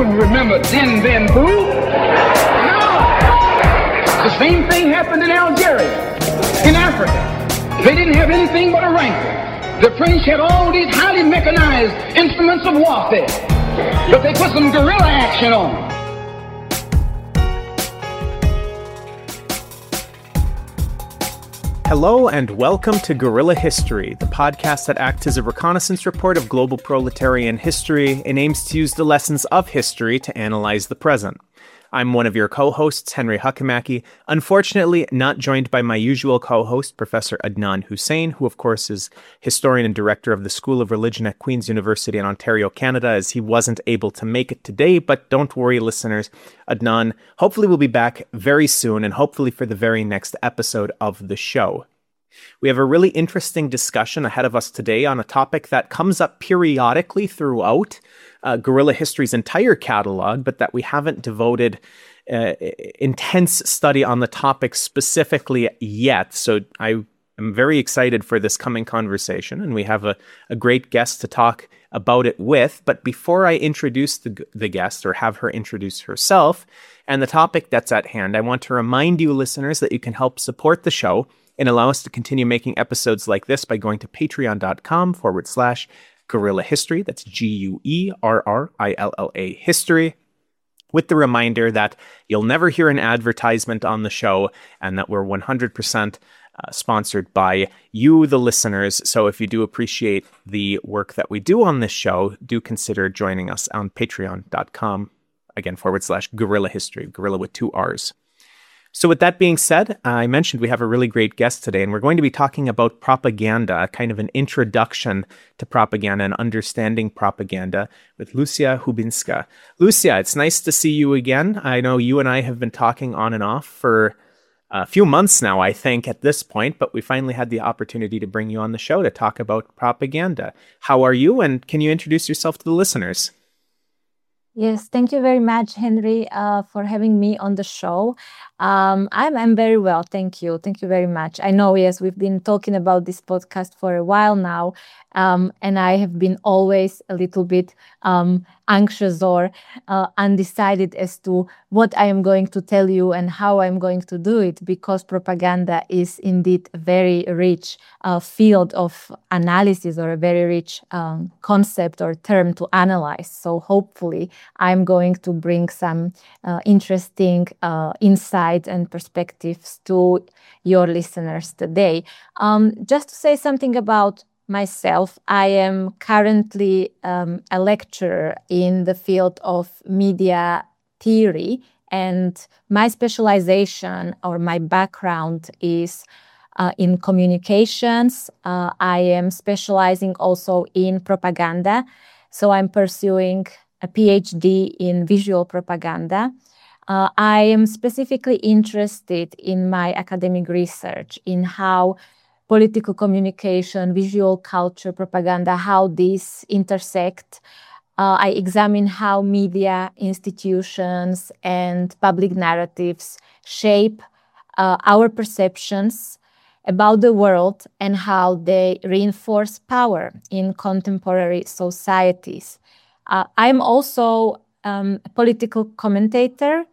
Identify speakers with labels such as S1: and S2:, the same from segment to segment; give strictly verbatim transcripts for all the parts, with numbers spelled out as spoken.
S1: You remember Dien Bien Phu? No. The same thing happened in Algeria, in Africa. They didn't have anything but a rifle. The French had all these highly mechanized instruments of warfare, but they put some guerrilla action on them.
S2: Hello and welcome to Guerrilla History, the podcast that acts as a reconnaissance report of global proletarian history and aims to use the lessons of history to analyze the present. I'm one of your co-hosts, Henry Huckemacki, unfortunately not joined by my usual co-host, Professor Adnan Hussain, who of course is historian and director of the School of Religion at Queen's University in Ontario, Canada, as he wasn't able to make it today. But don't worry, listeners, Adnan hopefully will be back very soon and hopefully for the very next episode of the show. We have a really interesting discussion ahead of us today on a topic that comes up periodically throughout uh, Guerrilla History's entire catalog, but that we haven't devoted uh, intense study on the topic specifically yet. So I am very excited for this coming conversation, and we have a, a great guest to talk about it with. But before I introduce the, the guest, or have her introduce herself, and the topic that's at hand, I want to remind you, listeners, that you can help support the show and allow us to continue making episodes like this by going to patreon.com forward slash guerrilla history. That's G U E R R I L L A history. With the reminder that you'll never hear an advertisement on the show and that we're one hundred percent uh, sponsored by you, the listeners. So if you do appreciate the work that we do on this show, do consider joining us on patreon.com, again, forward slash guerrilla history, guerrilla with two R's. So with that being said, I mentioned we have a really great guest today, and we're going to be talking about propaganda, kind of an introduction to propaganda and understanding propaganda with Lucia Hubinska. Lucia, it's nice to see you again. I know you and I have been talking on and off for a few months now, I think, at this point, but we finally had the opportunity to bring you on the show to talk about propaganda. How are you, and can you introduce yourself to the listeners?
S3: Yes, thank you very much, Henry, uh, for having me on the show. Um, I'm I'm very well, thank you. Thank you very much. I know, yes, we've been talking about this podcast for a while now, um, and I have been always a little bit um, anxious or uh, undecided as to what I am going to tell you and how I'm going to do it, because propaganda is indeed a very rich uh, field of analysis, or a very rich um, concept or term to analyze. So hopefully I'm going to bring some uh, interesting uh, insights and perspectives to your listeners today. Um, just to say something about myself, I am currently um, a lecturer in the field of media theory, and my specialization or my background is uh, in communications. Uh, I am specializing also in propaganda, so I'm pursuing a PhD in visual propaganda. Uh, I am specifically interested in my academic research in how political communication, visual culture, propaganda, how these intersect. Uh, I examine how media, institutions, and public narratives shape uh, our perceptions about the world and how they reinforce power in contemporary societies. Uh, I'm also um, a political commentator.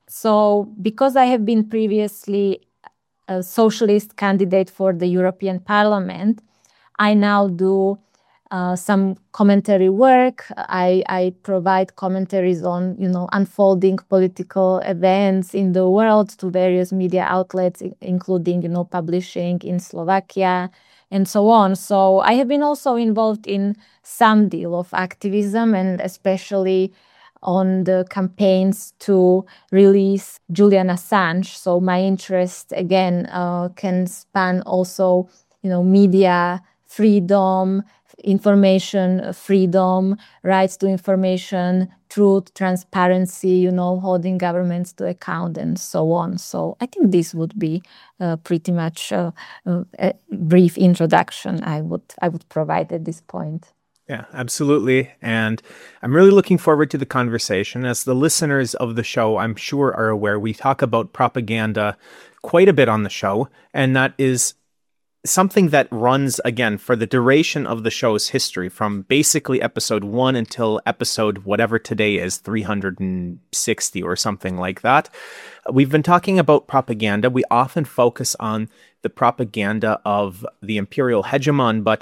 S3: So because I have been previously a socialist candidate for the European Parliament, I now do uh, some commentary work. I, I provide commentaries on, you know, unfolding political events in the world to various media outlets, including, you know, publishing in Slovakia and so on. So I have been also involved in some deal of activism, and especially on the campaigns to release Julian Assange. So my interest, again, uh, can span also, you know, media freedom, information freedom, rights to information, truth, transparency, you know, holding governments to account, and so on. So I think this would be uh, pretty much uh, uh, a brief introduction I would I would provide at this point.
S2: Yeah, absolutely. And I'm really looking forward to the conversation. As the listeners of the show, I'm sure, are aware, we talk about propaganda quite a bit on the show. And that is something that runs, again, for the duration of the show's history, from basically episode one until episode whatever today is, three hundred sixty or something like that. We've been talking about propaganda. We often focus on the propaganda of the imperial hegemon, but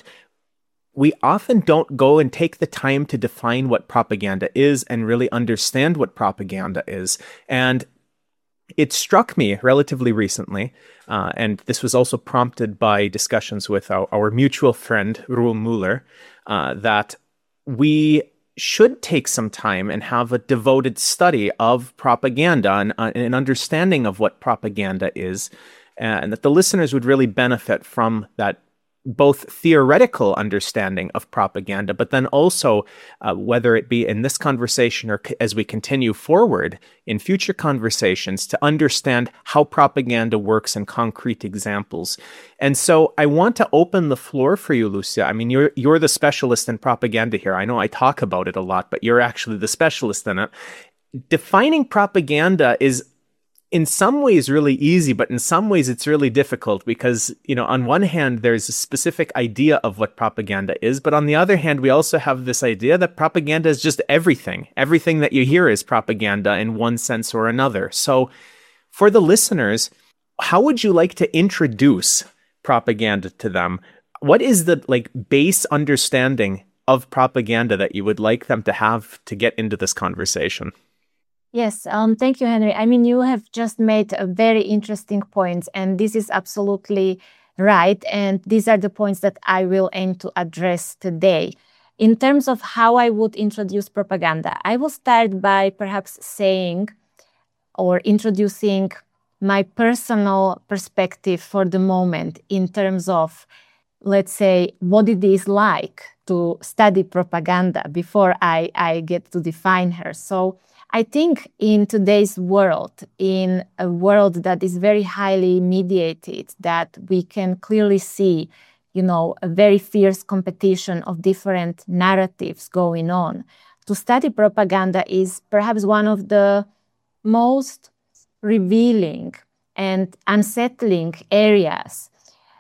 S2: we often don't go and take the time to define what propaganda is and really understand what propaganda is. And it struck me relatively recently, uh, and this was also prompted by discussions with our, our mutual friend, Roel Muller, uh, that we should take some time and have a devoted study of propaganda and uh, an understanding of what propaganda is, and that the listeners would really benefit from that both theoretical understanding of propaganda, but then also, uh, whether it be in this conversation or c- as we continue forward in future conversations, to understand how propaganda works in concrete examples. And so I want to open the floor for you, Lucia. I mean, you're you're the specialist in propaganda here. I know I talk about it a lot, but you're actually the specialist in it. Defining propaganda is in some ways really easy, but in some ways it's really difficult because, you know, on one hand, there's a specific idea of what propaganda is, but on the other hand, we also have this idea that propaganda is just everything. Everything that you hear is propaganda in one sense or another. So for the listeners, how would you like to introduce propaganda to them? What is the like base understanding of propaganda that you would like them to have to get into this conversation?
S3: Yes, um, thank you, Henry. I mean, you have just made a very interesting points, and this is absolutely right. And these are the points that I will aim to address today. In terms of how I would introduce propaganda, I will start by perhaps saying or introducing my personal perspective for the moment in terms of, let's say, what it is like to study propaganda before I, I get to define her. So I think in today's world, in a world that is very highly mediated, that we can clearly see, you know, a very fierce competition of different narratives going on, to study propaganda is perhaps one of the most revealing and unsettling areas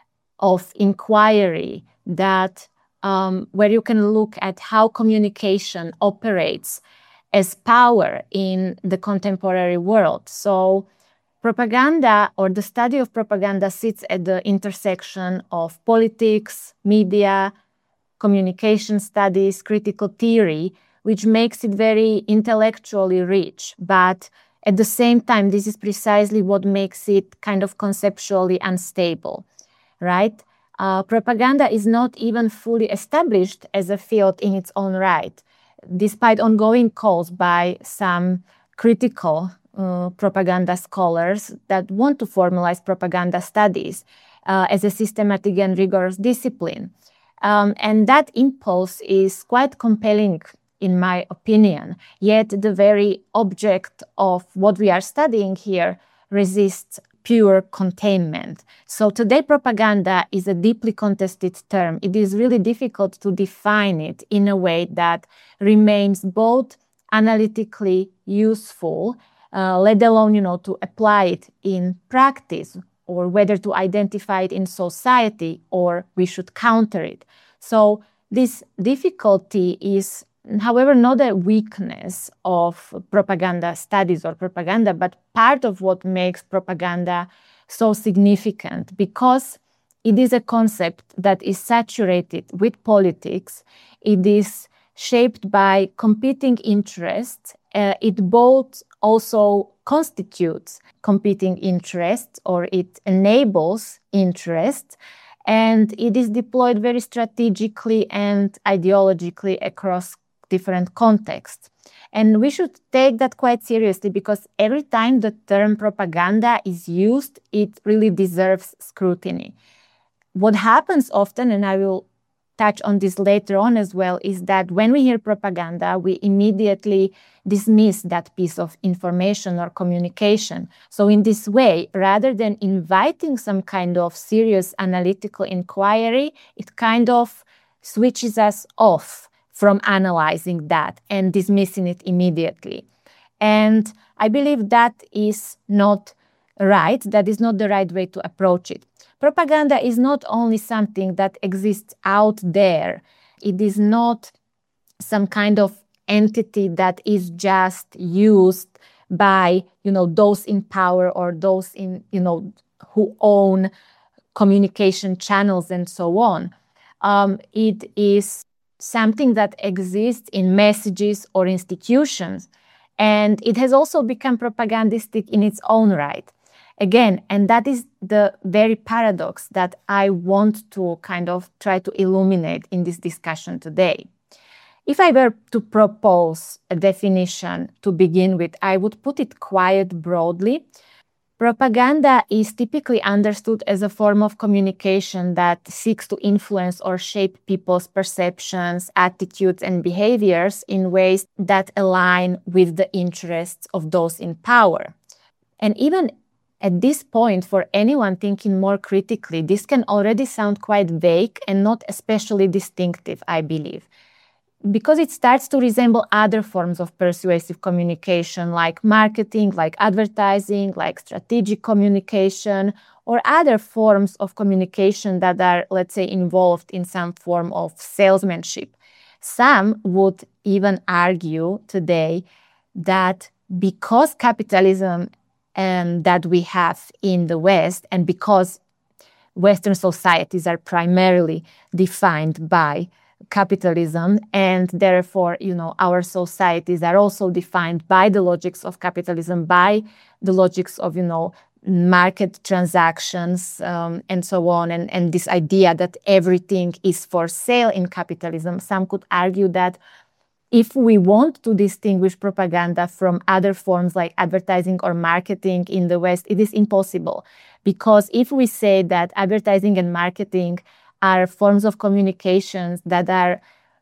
S3: of inquiry that um, where you can look at how communication operates as power in the contemporary world. So propaganda, or the study of propaganda, sits at the intersection of politics, media, communication studies, critical theory, which makes it very intellectually rich. But at the same time, this is precisely what makes it kind of conceptually unstable, right? Uh, propaganda is not even fully established as a field in its own right, despite ongoing calls by some critical uh, propaganda scholars that want to formalize propaganda studies uh, as a systematic and rigorous discipline. Um, and that impulse is quite compelling, in my opinion, yet the very object of what we are studying here resists pure containment. So today propaganda is a deeply contested term. It is really difficult to define it in a way that remains both analytically useful, uh, let alone, you know, to apply it in practice, or whether to identify it in society or we should counter it. So this difficulty is, however, not a weakness of propaganda studies or propaganda, but part of what makes propaganda so significant, because it is a concept that is saturated with politics. It is shaped by competing interests. Uh, it both also constitutes competing interests, or it enables interests, and it is deployed very strategically and ideologically across different contexts. And we should take that quite seriously, because every time the term propaganda is used, it really deserves scrutiny. What happens often, and I will touch on this later on as well, is that when we hear propaganda, we immediately dismiss that piece of information or communication. So in this way, rather than inviting some kind of serious analytical inquiry, it kind of switches us off from analyzing that and dismissing it immediately. And I believe that is not right, that is not the right way to approach it. Propaganda is not only something that exists out there. It is not some kind of entity that is just used by, you know, those in power or those in, you know, who own communication channels and so on. Um, it is something that exists in messages or institutions. And it has also become propagandistic in its own right. Again, and that is the very paradox that I want to kind of try to illuminate in this discussion today. If I were to propose a definition to begin with, I would put it quite broadly. Propaganda is typically understood as a form of communication that seeks to influence or shape people's perceptions, attitudes, and behaviors in ways that align with the interests of those in power. And even at this point, for anyone thinking more critically, this can already sound quite vague and not especially distinctive, I believe, because it starts to resemble other forms of persuasive communication like marketing, like advertising, like strategic communication, or other forms of communication that are, let's say, involved in some form of salesmanship. Some would even argue today that because capitalism um, that we have in the West, and because Western societies are primarily defined by capitalism, and therefore, you know, our societies are also defined by the logics of capitalism, by the logics of, you know, market transactions, um, and so on, and, and this idea that everything is for sale in capitalism. Some could argue that if we want to distinguish propaganda from other forms like advertising or marketing in the West, it is impossible. Because if we say that advertising and marketing are forms of communications that are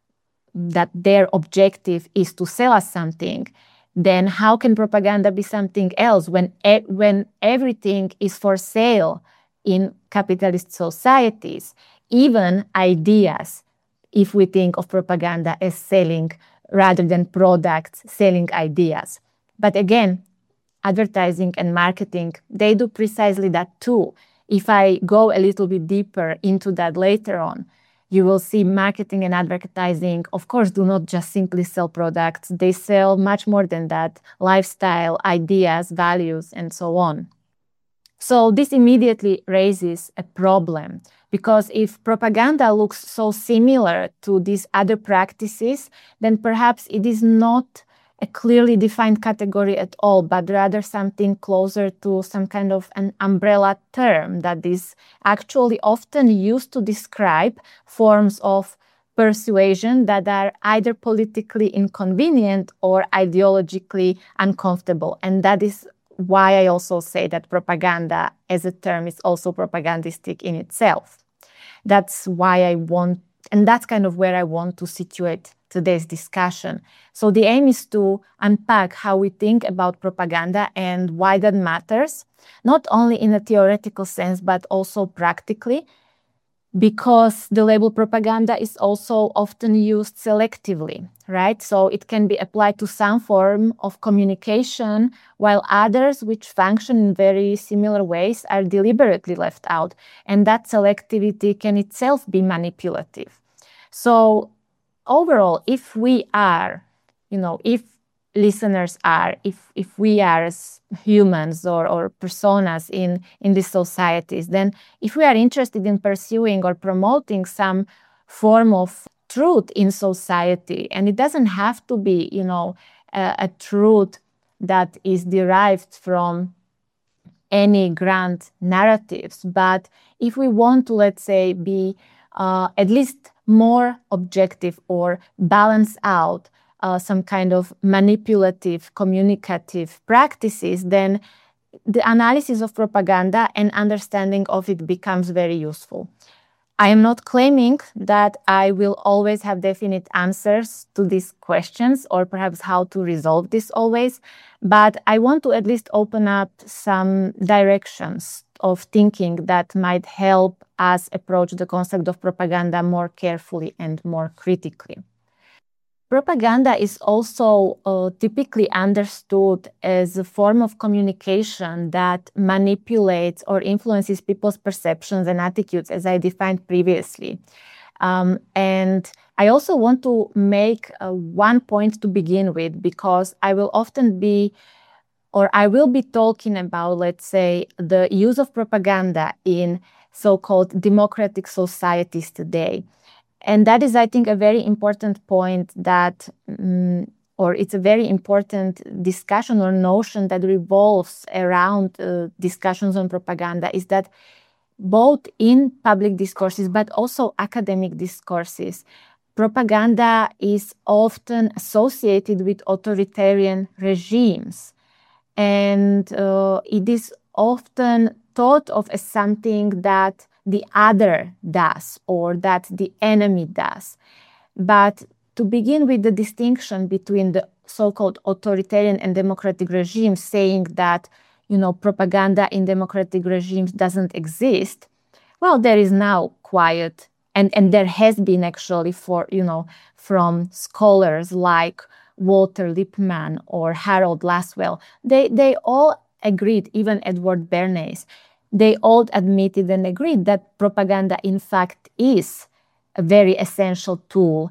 S3: that their objective is to sell us something, then how can propaganda be something else when e- when everything is for sale in capitalist societies, even ideas, if we think of propaganda as selling rather than products, selling ideas. But again, advertising and marketing, they do precisely that too. If I go a little bit deeper into that later on, you will see marketing and advertising, of course, do not just simply sell products. They sell much more than that: lifestyle, ideas, values, and so on. So this immediately raises a problem, because if propaganda looks so similar to these other practices, then perhaps it is not a clearly defined category at all, but rather something closer to some kind of an umbrella term that is actually often used to describe forms of persuasion that are either politically inconvenient or ideologically uncomfortable. And that is why I also say that propaganda as a term is also propagandistic in itself. That's why I want, and that's kind of where I want to situate today's discussion. So the aim is to unpack how we think about propaganda and why that matters, not only in a theoretical sense, but also practically, because the label propaganda is also often used selectively, right? So it can be applied to some form of communication, while others, which function in very similar ways, are deliberately left out. And that selectivity can itself be manipulative. So overall, if we are, you know, if listeners are, if if we are as humans or, or personas in, in these societies, then if we are interested in pursuing or promoting some form of truth in society, and it doesn't have to be, you know, a, a truth that is derived from any grand narratives, but if we want to, let's say, be uh, at least more objective or balance out uh, some kind of manipulative, communicative practices, then the analysis of propaganda and understanding of it becomes very useful. I am not claiming that I will always have definite answers to these questions, or perhaps how to resolve this always, but I want to at least open up some directions of thinking that might help us approach the concept of propaganda more carefully and more critically. propaganda is also uh, typically understood as a form of communication that manipulates or influences people's perceptions and attitudes, as I defined previously. Um, and I also want to make uh, one point to begin with, because I will often be, or I will be talking about, let's say, the use of propaganda in so-called democratic societies today. And that is, I think, a very important point that, um, or it's a very important discussion or notion that revolves around uh, discussions on propaganda, is that both in public discourses, but also academic discourses, propaganda is often associated with authoritarian regimes. And uh, it is often thought of as something that the other does or that the enemy does. But to begin with the distinction between the so-called authoritarian and democratic regimes, saying that, you know, propaganda in democratic regimes doesn't exist, well, there is now quite, and, and there has been actually for, you know, from scholars like Walter Lippmann or Harold Lasswell, they, they all agreed, even Edward Bernays, they all admitted and agreed that propaganda, in fact, is a very essential tool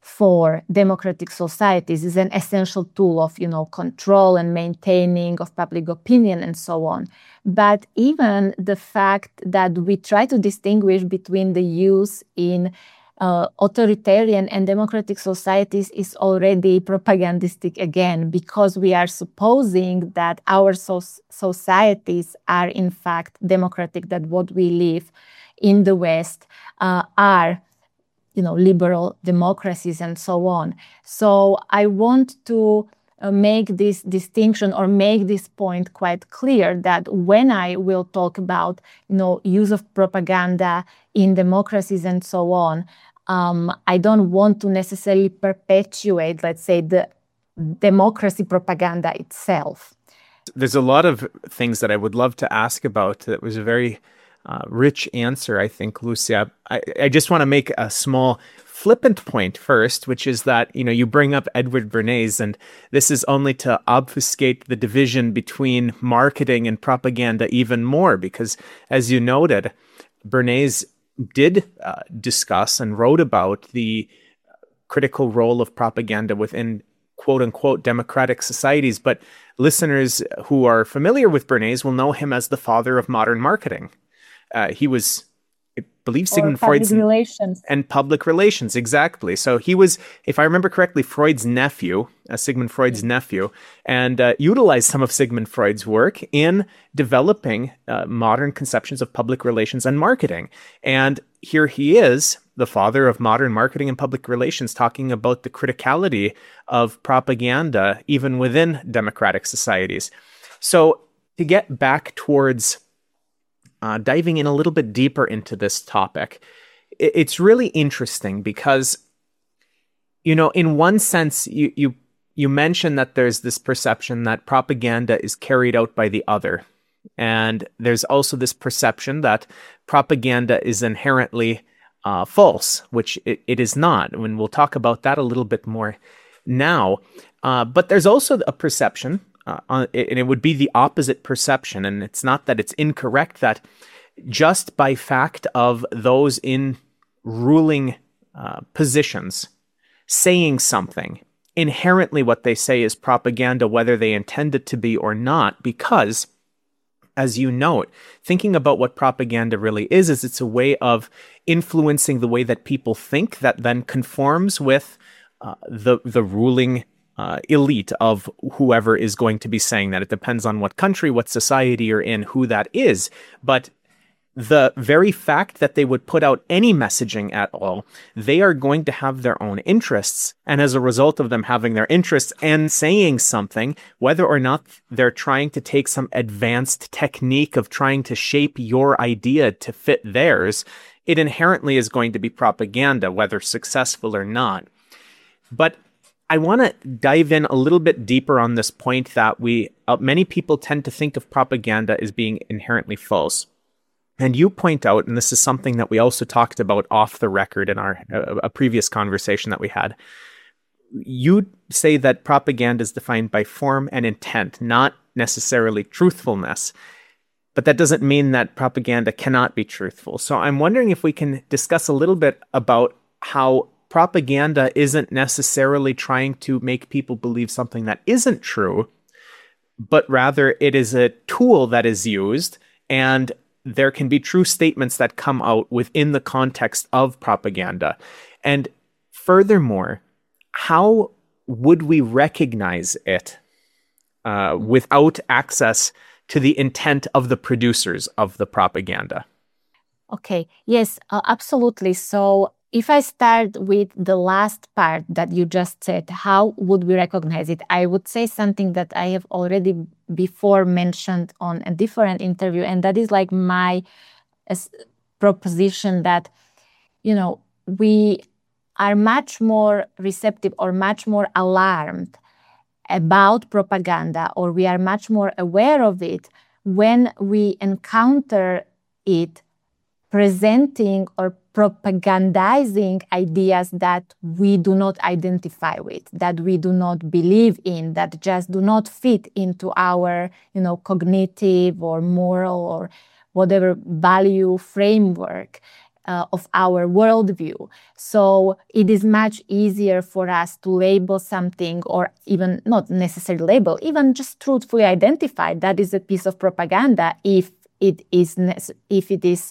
S3: for democratic societies, is an essential tool of, you know, control and maintaining of public opinion and so on. But even the fact that we try to distinguish between the use in uh, authoritarian and democratic societies is already propagandistic again, because we are supposing that our so- societies are in fact democratic, that what we live in the West uh, are, you know, liberal democracies and so on. So I want to uh, make this distinction or make this point quite clear, that when I will talk about, you know, use of propaganda in democracies and so on, um, I don't want to necessarily perpetuate, let's say, the democracy propaganda itself.
S2: There's a lot of things that I would love to ask about. That was a very Uh, rich answer, I think, Lucia. I, I just want to make a small flippant point first, which is that, you know, you bring up Edward Bernays, and this is only to obfuscate the division between marketing and propaganda even more, because, as you noted, Bernays did uh, discuss and wrote about the critical role of propaganda within quote-unquote democratic societies. But listeners who are familiar with Bernays will know him as the father of modern marketing. Uh, he was, I believe, Sigmund Freud's
S3: relations.
S2: and public relations, exactly. So he was, if I remember correctly, Freud's nephew, uh, Sigmund Freud's yeah. nephew, and uh, utilized some of Sigmund Freud's work in developing uh, modern conceptions of public relations and marketing. And here he is, the father of modern marketing and public relations, talking about the criticality of propaganda even within democratic societies. So to get back towards Uh, diving in a little bit deeper into this topic, it's really interesting because, you know, in one sense, you you you mentioned that there's this perception that propaganda is carried out by the other. And there's also this perception that propaganda is inherently uh, false, which it, it is not. And we'll talk about that a little bit more now. Uh, but there's also a perception, Uh, and it would be the opposite perception, and it's not that it's incorrect, that just by fact of those in ruling uh, positions saying something, inherently what they say is propaganda, whether they intend it to be or not, because, as you note, thinking about what propaganda really is, is it's a way of influencing the way that people think that then conforms with uh, the the ruling Uh, elite of whoever is going to be saying that. It depends on what country, what society you're in, who that is. But the very fact that they would put out any messaging at all, they are going to have their own interests. And as a result of them having their interests and saying something, whether or not they're trying to take some advanced technique of trying to shape your idea to fit theirs, it inherently is going to be propaganda, whether successful or not. But I want to dive in a little bit deeper on this point that we, uh, many people tend to think of propaganda as being inherently false. And you point out, and this is something that we also talked about off the record in our uh, a previous conversation that we had, you say that propaganda is defined by form and intent, not necessarily truthfulness. But that doesn't mean that propaganda cannot be truthful. So I'm wondering if we can discuss a little bit about how propaganda isn't necessarily trying to make people believe something that isn't true, but rather it is a tool that is used, and there can be true statements that come out within the context of propaganda. And furthermore, how would we recognize it uh, without access to the intent of the producers of the propaganda?
S3: Okay, yes, uh, absolutely. So if I start with the last part that you just said, how would we recognize it? I would say something that I have already before mentioned on a different interview, and that is like my uh, proposition that, you know, we are much more receptive or much more alarmed about propaganda, or we are much more aware of it when we encounter it presenting or propagandizing ideas that we do not identify with, that we do not believe in, that just do not fit into our, you know, cognitive or moral or whatever value framework uh, of our worldview. So it is much easier for us to label something, or even not necessarily label, even just truthfully identify that is a piece of propaganda if it is if it is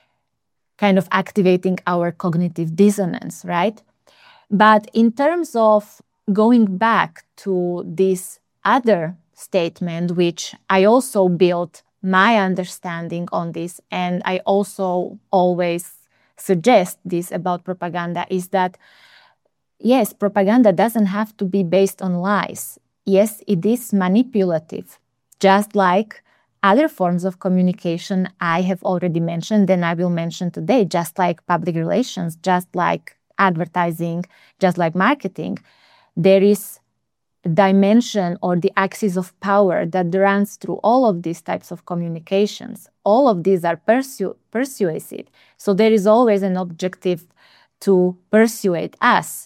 S3: kind of activating our cognitive dissonance, right? But in terms of going back to this other statement, which I also built my understanding on this, and I also always suggest this about propaganda, is that, yes, propaganda doesn't have to be based on lies. Yes, it is manipulative, just like other forms of communication I have already mentioned, and I will mention today, just like public relations, just like advertising, just like marketing. There is a dimension or the axis of power that runs through all of these types of communications. All of these are persu- persuasive. So there is always an objective to persuade us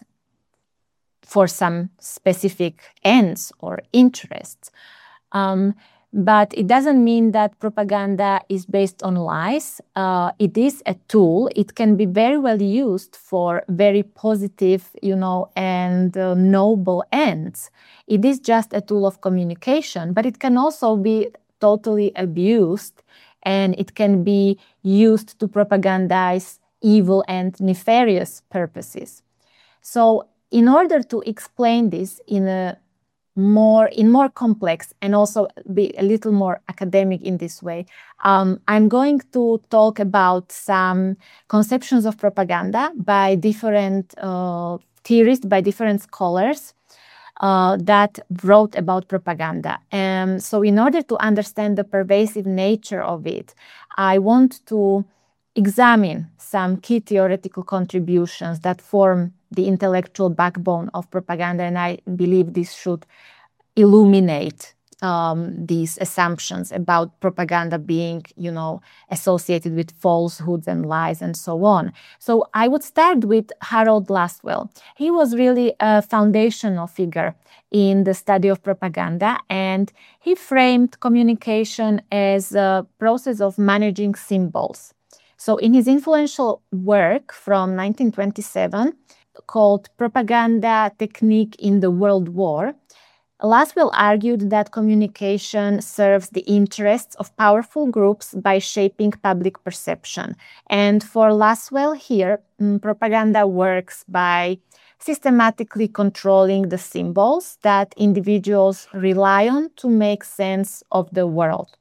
S3: for some specific ends or interests. Um, But it doesn't mean that propaganda is based on lies. Uh, it is a tool. It can be very well used for very positive, you know, and uh, noble ends. It is just a tool of communication, but it can also be totally abused, and it can be used to propagandize evil and nefarious purposes. So in order to explain this in a more in more complex and also be a little more academic in this way, um, I'm going to talk about some conceptions of propaganda by different uh, theorists, by different scholars uh, that wrote about propaganda. And so in order to understand the pervasive nature of it, I want to examine some key theoretical contributions that form the intellectual backbone of propaganda, and I believe this should illuminate um, these assumptions about propaganda being, you know, associated with falsehoods and lies and so on. So I would start with Harold Lasswell. He was really a foundational figure in the study of propaganda, and he framed communication as a process of managing symbols. So in his influential work from nineteen twenty-seven, called Propaganda Technique in the World War, Lasswell argued that communication serves the interests of powerful groups by shaping public perception. And for Lasswell here, propaganda works by systematically controlling the symbols that individuals rely on to make sense of the world.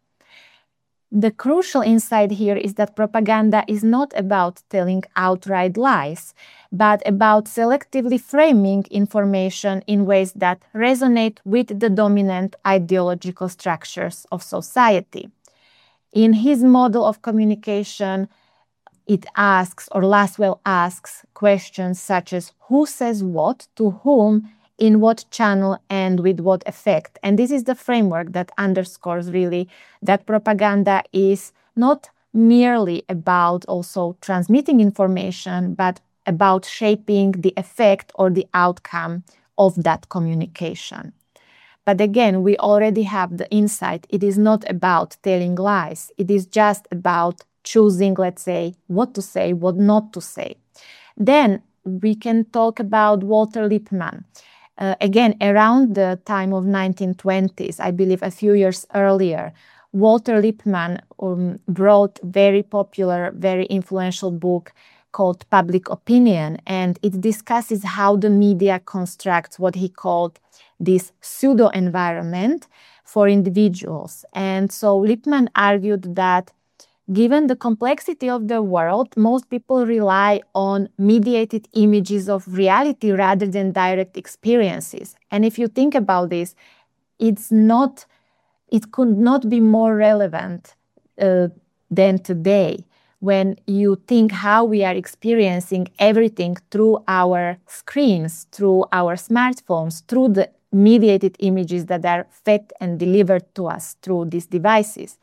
S3: The crucial insight here is that propaganda is not about telling outright lies, but about selectively framing information in ways that resonate with the dominant ideological structures of society. In his model of communication, it asks, or Lasswell asks, questions such as who says what, to whom, in what channel, and with what effect. And this is the framework that underscores really that propaganda is not merely about also transmitting information, but about shaping the effect or the outcome of that communication. But again, we already have the insight. It is not about telling lies. It is just about choosing, let's say, what to say, what not to say. Then we can talk about Walter Lippmann. Uh, again, around the time of nineteen twenties, I believe a few years earlier, Walter Lippmann um, wrote a very popular, very influential book called Public Opinion, and it discusses how the media constructs what he called this pseudo-environment for individuals. And so Lippmann argued that given the complexity of the world, most people rely on mediated images of reality rather than direct experiences. And if you think about this, it's not, it could not be more relevant uh, than today, when you think how we are experiencing everything through our screens, through our smartphones, through the mediated images that are fed and delivered to us through these devices.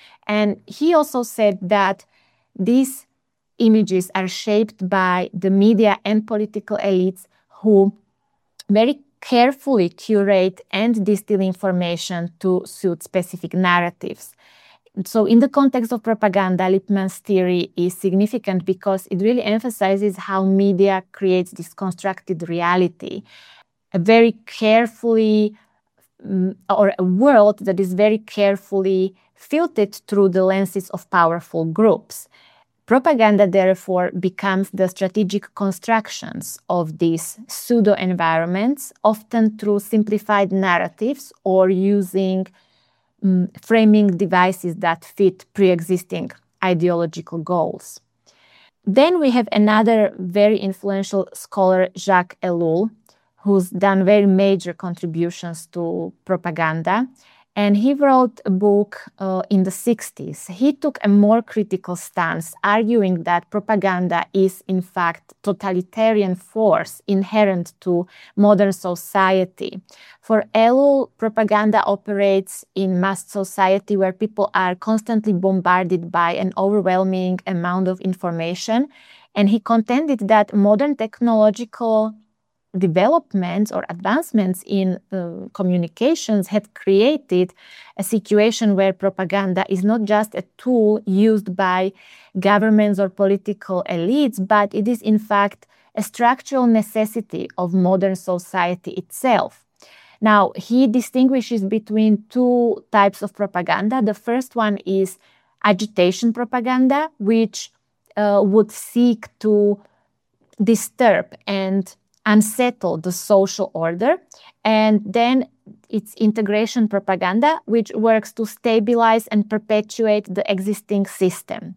S3: And he also said that these images are shaped by the media and political elites who very carefully curate and distill information to suit specific narratives. So in the context of propaganda, Lippmann's theory is significant because it really emphasizes how media creates this constructed reality, a very carefully, um, or a world that is very carefully filtered through the lenses of powerful groups. Propaganda, therefore, becomes the strategic constructions of these pseudo-environments, often through simplified narratives or using um, framing devices that fit pre-existing ideological goals. Then we have another very influential scholar, Jacques Ellul, who's done very major contributions to propaganda. And he wrote a book uh, in the sixties. He took a more critical stance, arguing that propaganda is, in fact, totalitarian force inherent to modern society. For Ellul, propaganda operates in mass society where people are constantly bombarded by an overwhelming amount of information. And he contended that modern technological developments or advancements in uh, communications had created a situation where propaganda is not just a tool used by governments or political elites, but it is in fact a structural necessity of modern society itself. Now, he distinguishes between two types of propaganda. The first one is agitation propaganda, which uh, would seek to disturb and unsettle the social order. And then it's integration propaganda, which works to stabilize and perpetuate the existing system.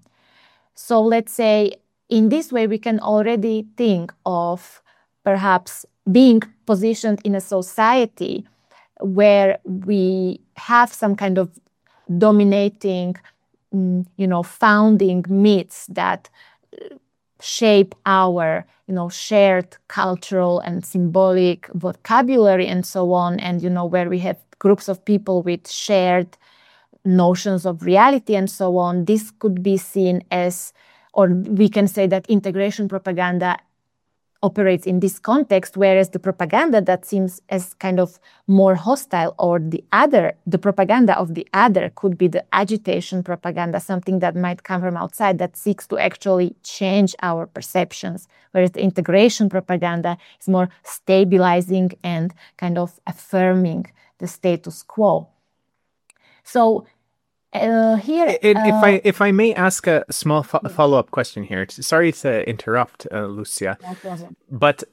S3: So let's say in this way, we can already think of perhaps being positioned in a society where we have some kind of dominating, you know, founding myths that shape our, you know, shared cultural and symbolic vocabulary and so on. And, you know, where we have groups of people with shared notions of reality and so on. This could be seen as, or we can say that integration propaganda operates in this context, whereas the propaganda that seems as kind of more hostile, or the other, the propaganda of the other could be the agitation propaganda, something that might come from outside that seeks to actually change our perceptions, whereas the integration propaganda is more stabilizing and kind of affirming the status quo. So Uh, here,
S2: It,
S3: uh,
S2: if I if I may ask a small fo- follow-up question here. Sorry to interrupt, uh, Lucia,
S3: no problem.
S2: but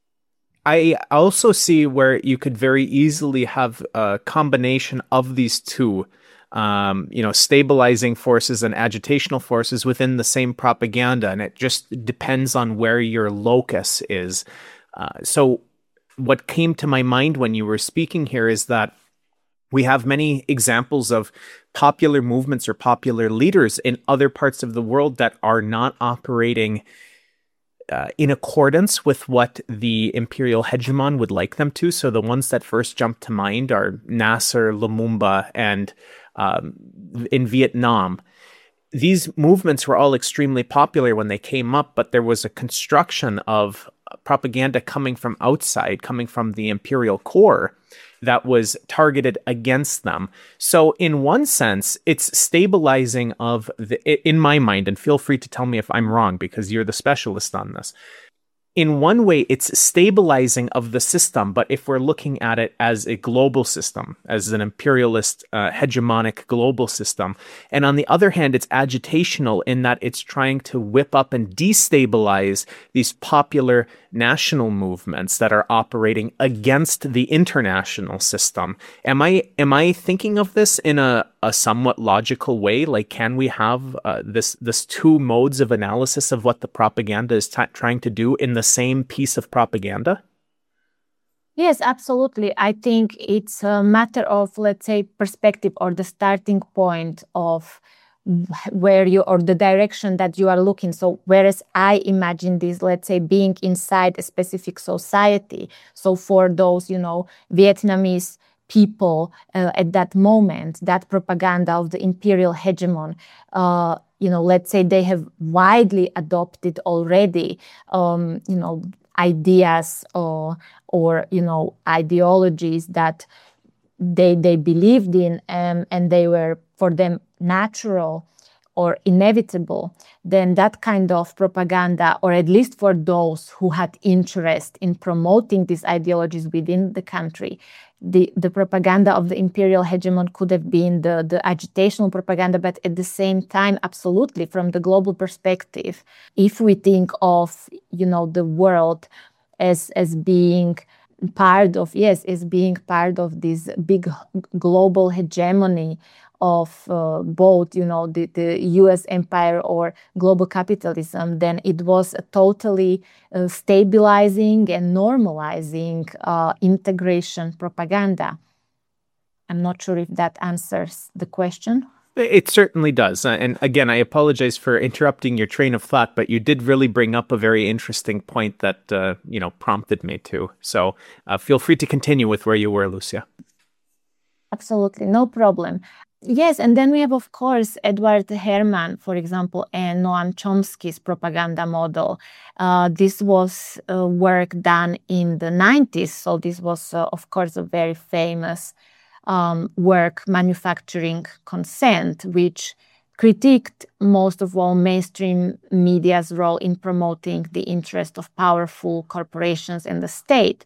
S2: I also see where you could very easily have a combination of these two, um, you know, stabilizing forces and agitational forces within the same propaganda, and it just depends on where your locus is. Uh, so what came to my mind when you were speaking here is that we have many examples of popular movements or popular leaders in other parts of the world that are not operating uh, in accordance with what the imperial hegemon would like them to. So the ones that first jump to mind are Nasser, Lumumba, and um, in Vietnam. These movements were all extremely popular when they came up, but there was a construction of propaganda coming from outside, coming from the imperial core that was targeted against them. So in one sense, it's stabilizing of the, in my mind, and feel free to tell me if I'm wrong because you're the specialist on this. In one way, it's stabilizing of the system, but if we're looking at it as a global system, as an imperialist, uh, hegemonic global system, and on the other hand, it's agitational in that it's trying to whip up and destabilize these popular national movements that are operating against the international system. Am I am I thinking of this in a, a somewhat logical way? Like, can we have uh, this this two modes of analysis of what the propaganda is t- trying to do in the same piece of propaganda?
S3: Yes, absolutely. I think it's a matter of, let's say, perspective or the starting point of where you, or the direction that you are looking. So whereas I imagine this, let's say, being inside a specific society. So for those, you know, Vietnamese people uh, at that moment, that propaganda of the imperial hegemon, uh, you know, let's say they have widely adopted already, um, you know, ideas or, or, you know, ideologies that they they believed in, um, and they were for them natural or inevitable, then that kind of propaganda, or at least for those who had interest in promoting these ideologies within the country, the, the propaganda of the imperial hegemon could have been the, the agitational propaganda, but at the same time, absolutely, from the global perspective, if we think of, you know, the world as as being part of, yes, as being part of this big global hegemony of uh, both, you know, the, the U S empire or global capitalism, then it was a totally uh, stabilizing and normalizing uh, integration propaganda. I'm not sure if that answers the question.
S2: It certainly does. Uh, and again, I apologize for interrupting your train of thought, but you did really bring up a very interesting point that, uh, you know, prompted me to. So uh, feel free to continue with where you were, Lucia.
S3: Absolutely, no problem. Yes, and then we have, of course, Edward Herman, for example, and Noam Chomsky's propaganda model. Uh, this was uh, work done in the nineties, so this was, uh, of course, a very famous um, work, Manufacturing Consent, which critiqued most of all mainstream media's role in promoting the interest of powerful corporations and the state.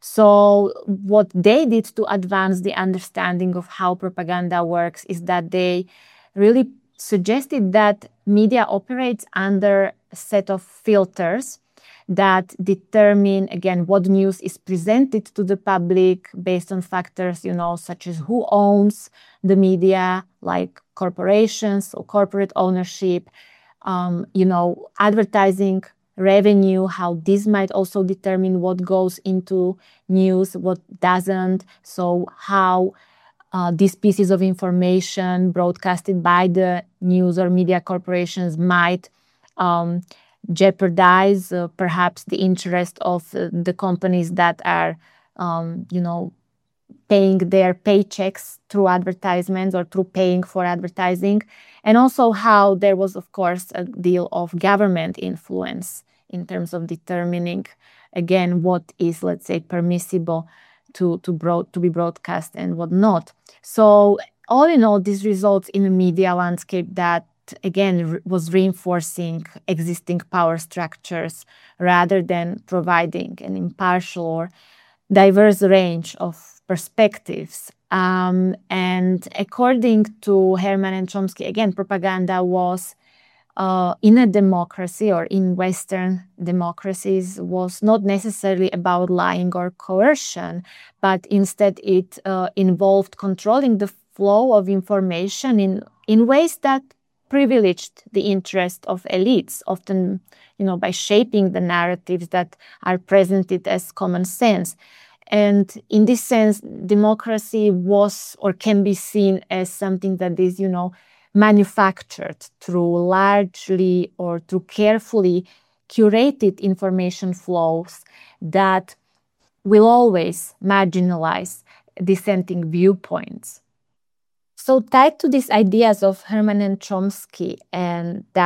S3: So what they did to advance the understanding of how propaganda works is that they really suggested that media operates under a set of filters that determine, again, what news is presented to the public based on factors, you know, such as who owns the media, like corporations or corporate ownership, um, you know, advertising revenue, how this might also determine what goes into news, what doesn't. So how uh, these pieces of information broadcasted by the news or media corporations might um, jeopardize uh, perhaps the interest of uh, the companies that are, um, you know, paying their paychecks through advertisements or through paying for advertising. And also how there was, of course, a deal of government influence in terms of determining, again, what is, let's say, permissible to, to, broad, to be broadcast and what not. So all in all, this results in a media landscape that, again, re- was reinforcing existing power structures rather than providing an impartial or diverse range of perspectives. Um, and according to Herman and Chomsky, again, propaganda was uh, in a democracy or in Western democracies was not necessarily about lying or coercion, but instead it uh, involved controlling the flow of information in, in ways that privileged the interest of elites, often, you know, by shaping the narratives that are presented as common sense. And in this sense, democracy was or can be seen as something that is, you know, manufactured through largely or through carefully curated information flows that will always marginalize dissenting viewpoints. So tied to these ideas of Herman and Chomsky and that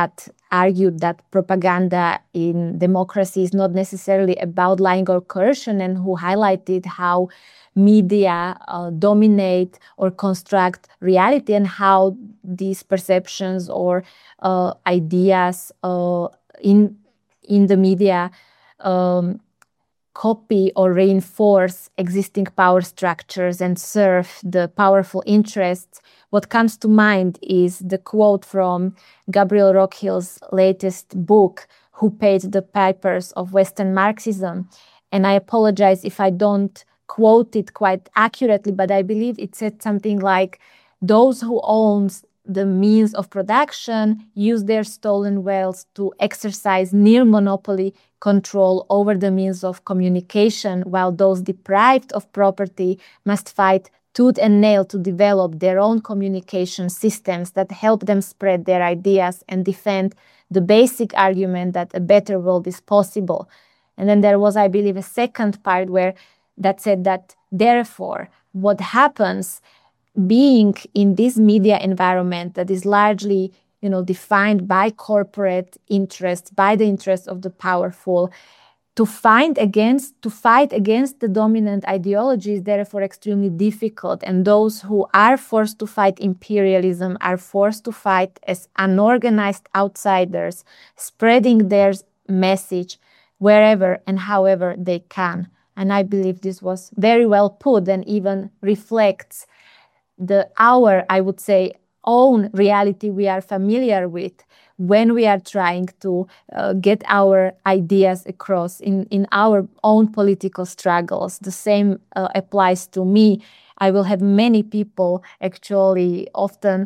S3: argued that propaganda in democracy is not necessarily about lying or coercion, and who highlighted how media uh, dominate or construct reality, and how these perceptions or uh, ideas uh, in in the media um, copy or reinforce existing power structures and serve the powerful interests. What comes to mind is the quote from Gabriel Rockhill's latest book, Who Paid the Pipers of Western Marxism. And I apologize if I don't quote it quite accurately, but I believe it said something like, those who own the means of production use their stolen wealth to exercise near monopoly control over the means of communication, while those deprived of property must fight tooth and nail to develop their own communication systems that help them spread their ideas and defend the basic argument that a better world is possible. And then there was, I believe, a second part where that said that, therefore, what happens being in this media environment that is largely, you know, defined by corporate interests, by the interests of the powerful, to find against, to fight against the dominant ideology is therefore extremely difficult. And those who are forced to fight imperialism are forced to fight as unorganized outsiders, spreading their message wherever and however they can. And I believe this was very well put and even reflects the our, I would say, own reality we are familiar with when we are trying to uh, get our ideas across in, in our own political struggles. The same uh, applies to me. I will have many people actually often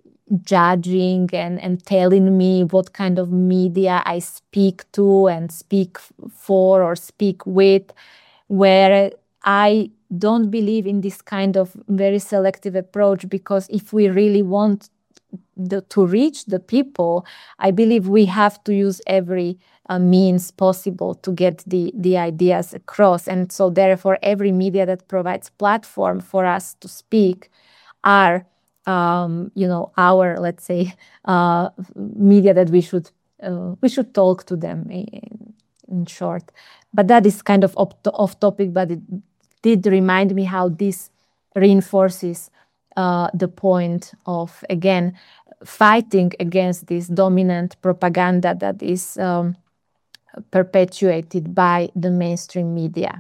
S3: judging and, and telling me what kind of media I speak to and speak for or speak with, where I don't believe in this kind of very selective approach, because if we really want the, to reach the people, I believe we have to use every uh, means possible to get the, the ideas across. And so therefore, every media that provides platform for us to speak are, um, you know, our, let's say, uh, media that we should uh, we should talk to them in, in short. But that is kind of off, off topic, but it did remind me how this reinforces uh, the point of, again, fighting against this dominant propaganda that is um, perpetuated by the mainstream media.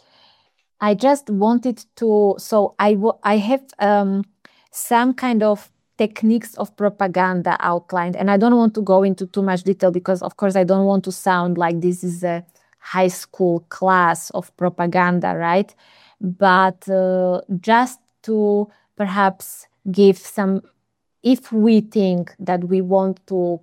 S3: I just wanted to, so I, w- I have um, some kind of techniques of propaganda outlined, and I don't want to go into too much detail because, of course, I don't want to sound like this is a high school class of propaganda, right? But uh, just to perhaps give some, if we think that we want to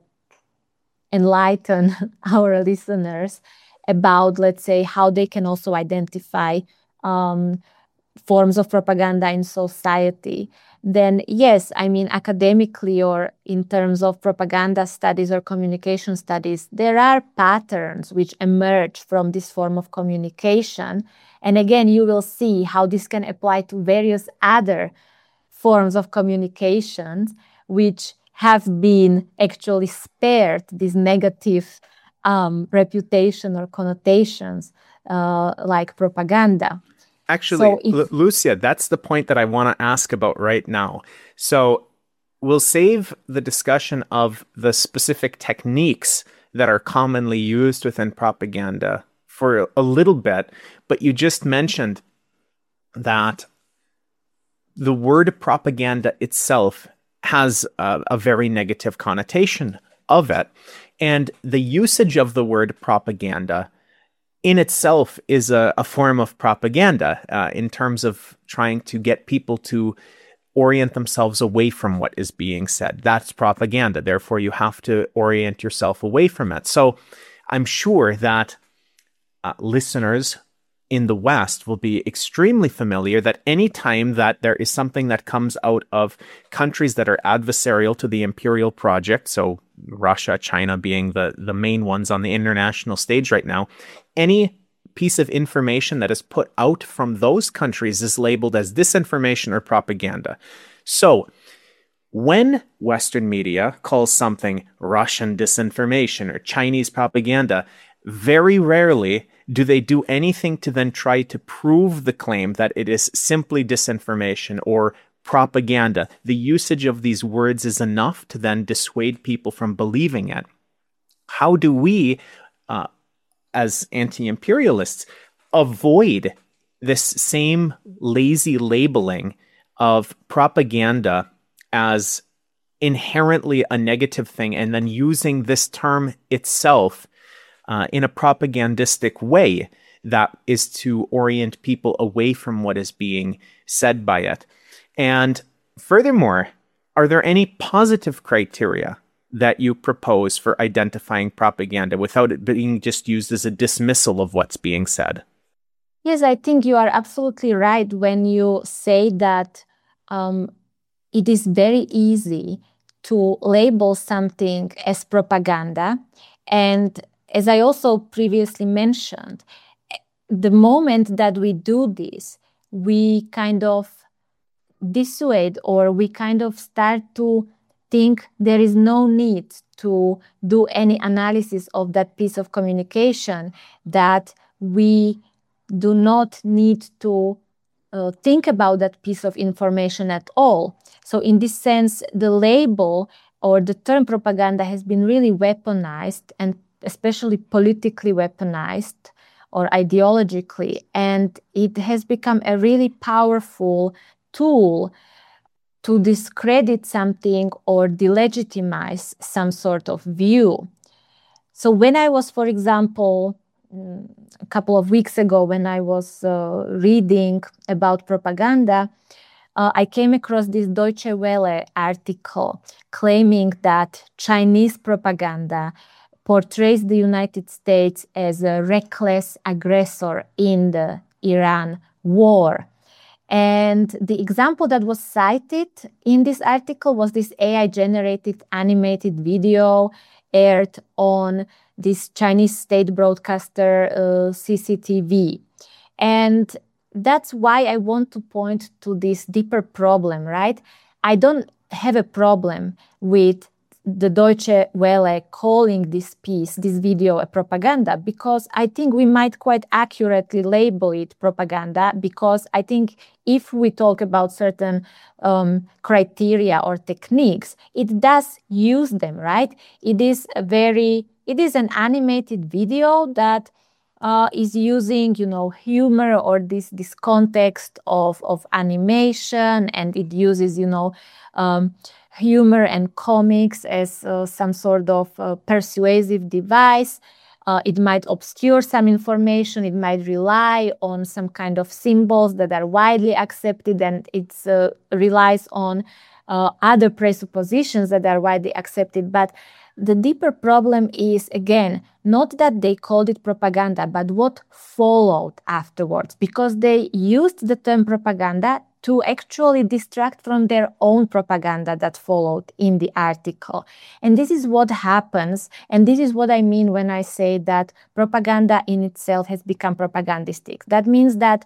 S3: enlighten our listeners about, let's say, how they can also identify um, forms of propaganda in society, then yes, I mean, academically or in terms of propaganda studies or communication studies, there are patterns which emerge from this form of communication. And again, you will see how this can apply to various other forms of communication, which have been actually spared this negative um, reputation or connotations uh, like propaganda.
S2: Actually, so if, L- Lucia, that's the point that I want to ask about right now. So we'll save the discussion of the specific techniques that are commonly used within propaganda for a little bit, but you just mentioned that the word propaganda itself has a, a very negative connotation of it. And the usage of the word propaganda in itself is a, a form of propaganda uh, in terms of trying to get people to orient themselves away from what is being said. That's propaganda. Therefore, you have to orient yourself away from it. So I'm sure that uh, listeners in the West will be extremely familiar that any time that there is something that comes out of countries that are adversarial to the imperial project, so Russia, China being the, the main ones on the international stage right now, any piece of information that is put out from those countries is labeled as disinformation or propaganda. So When Western media calls something Russian disinformation or Chinese propaganda, very rarely do they do anything to then try to prove the claim that it is simply disinformation or propaganda. The usage of these words is enough to then dissuade people from believing it. How do we, uh, as anti-imperialists, avoid this same lazy labeling of propaganda as inherently a negative thing and then using this term itself uh, in a propagandistic way that is to orient people away from what is being said by it? And furthermore, are there any positive criteria that you propose for identifying propaganda without it being just used as a dismissal of what's being said?
S3: Yes, I think you are absolutely right when you say that um, it is very easy to label something as propaganda. And as I also previously mentioned, the moment that we do this, we kind of dissuade or we kind of start to think there is no need to do any analysis of that piece of communication, that we do not need to uh, think about that piece of information at all. So in this sense, the label or the term propaganda has been really weaponized, and especially politically weaponized or ideologically, and it has become a really powerful tool to discredit something or delegitimize some sort of view. So when I was, for example, a couple of weeks ago, when I was uh, reading about propaganda, uh, I came across this Deutsche Welle article claiming that Chinese propaganda portrays the United States as a reckless aggressor in the Iran war. And the example that was cited in this article was this A I-generated animated video aired on this Chinese state broadcaster uh, C C T V. And that's why I want to point to this deeper problem, right? I don't have a problem with the Deutsche Welle calling this piece, this video, a propaganda, because I think we might quite accurately label it propaganda, because I think if we talk about certain um, criteria or techniques, it does use them, right? It is a very, it is an animated video that uh, is using, you know, humor or this, this context of, of animation, and it uses, you know, um, humor and comics as uh, some sort of uh, persuasive device. Uh, it might obscure some information, it might rely on some kind of symbols that are widely accepted, and it uh, relies on uh, other presuppositions that are widely accepted. But the deeper problem is, again, not that they called it propaganda, but what followed afterwards, because they used the term propaganda to actually distract from their own propaganda that followed in the article. And this is what happens, and this is what I mean when I say that propaganda in itself has become propagandistic. That means that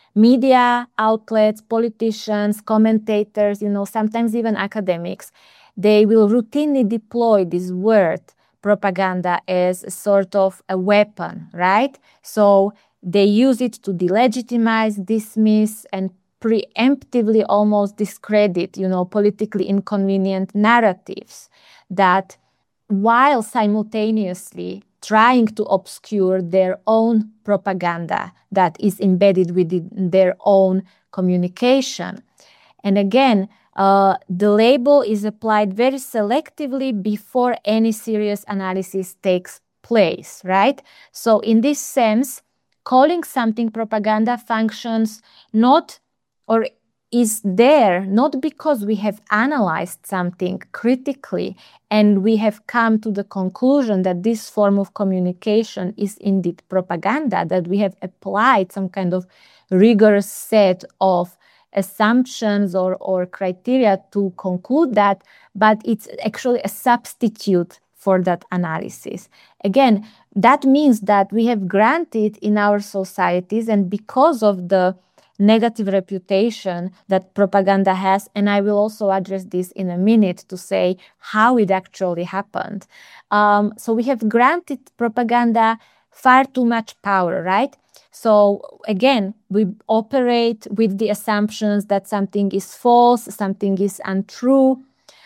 S3: media outlets, politicians, commentators, you know, sometimes even academics, they will routinely deploy this word propaganda as a sort of a weapon, right? So they use it to delegitimize, dismiss, and preemptively almost discredit, you know, politically inconvenient narratives that, while simultaneously trying to obscure their own propaganda that is embedded within their own communication. And again, uh, the label is applied very selectively before any serious analysis takes place, right? So in this sense, calling something propaganda functions not or is there not because we have analyzed something critically and we have come to the conclusion that this form of communication is indeed propaganda, that we have applied some kind of rigorous set of assumptions or, or criteria to conclude that, but it's actually a substitute for that analysis. Again, that means that we have granted in our societies, and because of the negative reputation that propaganda has. And I will also address this in a minute to say how it actually happened. Um, so we have granted propaganda far too much power, right? So again, we operate with the assumptions that something is false, something is untrue,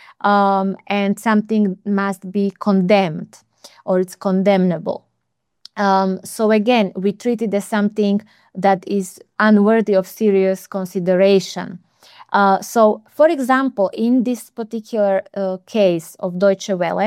S3: um, and something must be condemned or it's condemnable. Um, so again, we treat it as something that is unworthy of serious consideration. Uh, so, for example, in this particular uh, case of Deutsche Welle,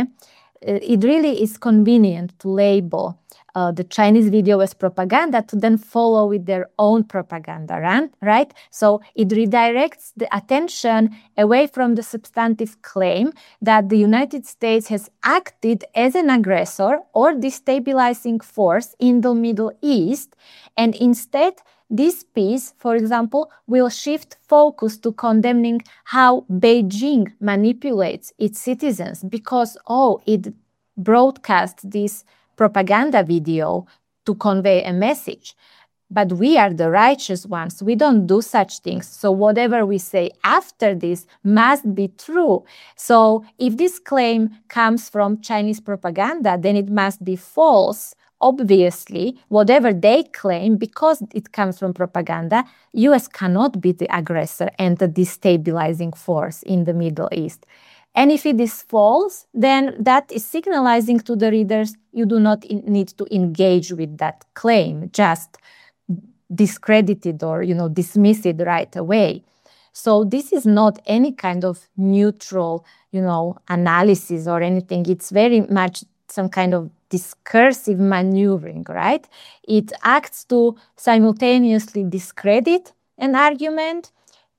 S3: it really is convenient to label uh, the Chinese video as propaganda to then follow with their own propaganda, right? right? So it redirects the attention away from the substantive claim that the United States has acted as an aggressor or destabilizing force in the Middle East, and instead this piece, for example, will shift focus to condemning how Beijing manipulates its citizens because, oh, it broadcasts this propaganda video to convey a message. But we are the righteous ones. We don't do such things. So whatever we say after this must be true. So if this claim comes from Chinese propaganda, then it must be false. Obviously, whatever they claim, because it comes from propaganda, U S cannot be the aggressor and the destabilizing force in the Middle East. And if it is false, then that is signalizing to the readers you do not in- need to engage with that claim, just discredit it or, you know, dismiss it right away. So this is not any kind of neutral, you know, analysis or anything. It's very much some kind of discursive maneuvering, right? It acts to simultaneously discredit an argument,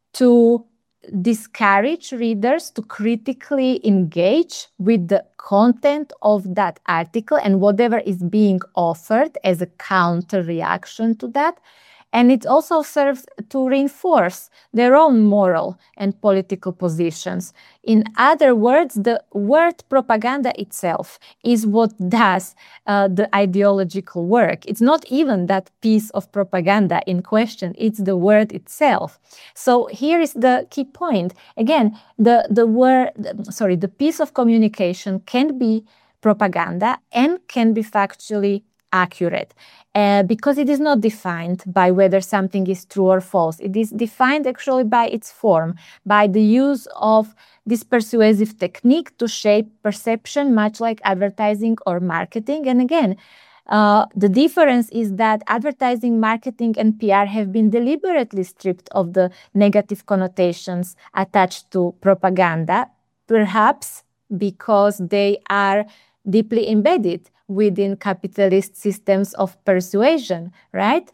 S3: to discourage readers to critically engage with the content of that article and whatever is being offered as a counter reaction to that. And it also serves to reinforce their own moral and political positions. In other words, the word propaganda itself is what does uh, the ideological work. It's not even that piece of propaganda in question, it's the word itself. So here is the key point. Again, the, the word, sorry, the piece of communication can be propaganda and can be factually accurate uh, because it is not defined by whether something is true or false. It is defined actually by its form, by the use of this persuasive technique to shape perception, much like advertising or marketing. And again, uh, the difference is that advertising, marketing, and P R have been deliberately stripped of the negative connotations attached to propaganda, perhaps because they are deeply embedded within capitalist systems of persuasion, right?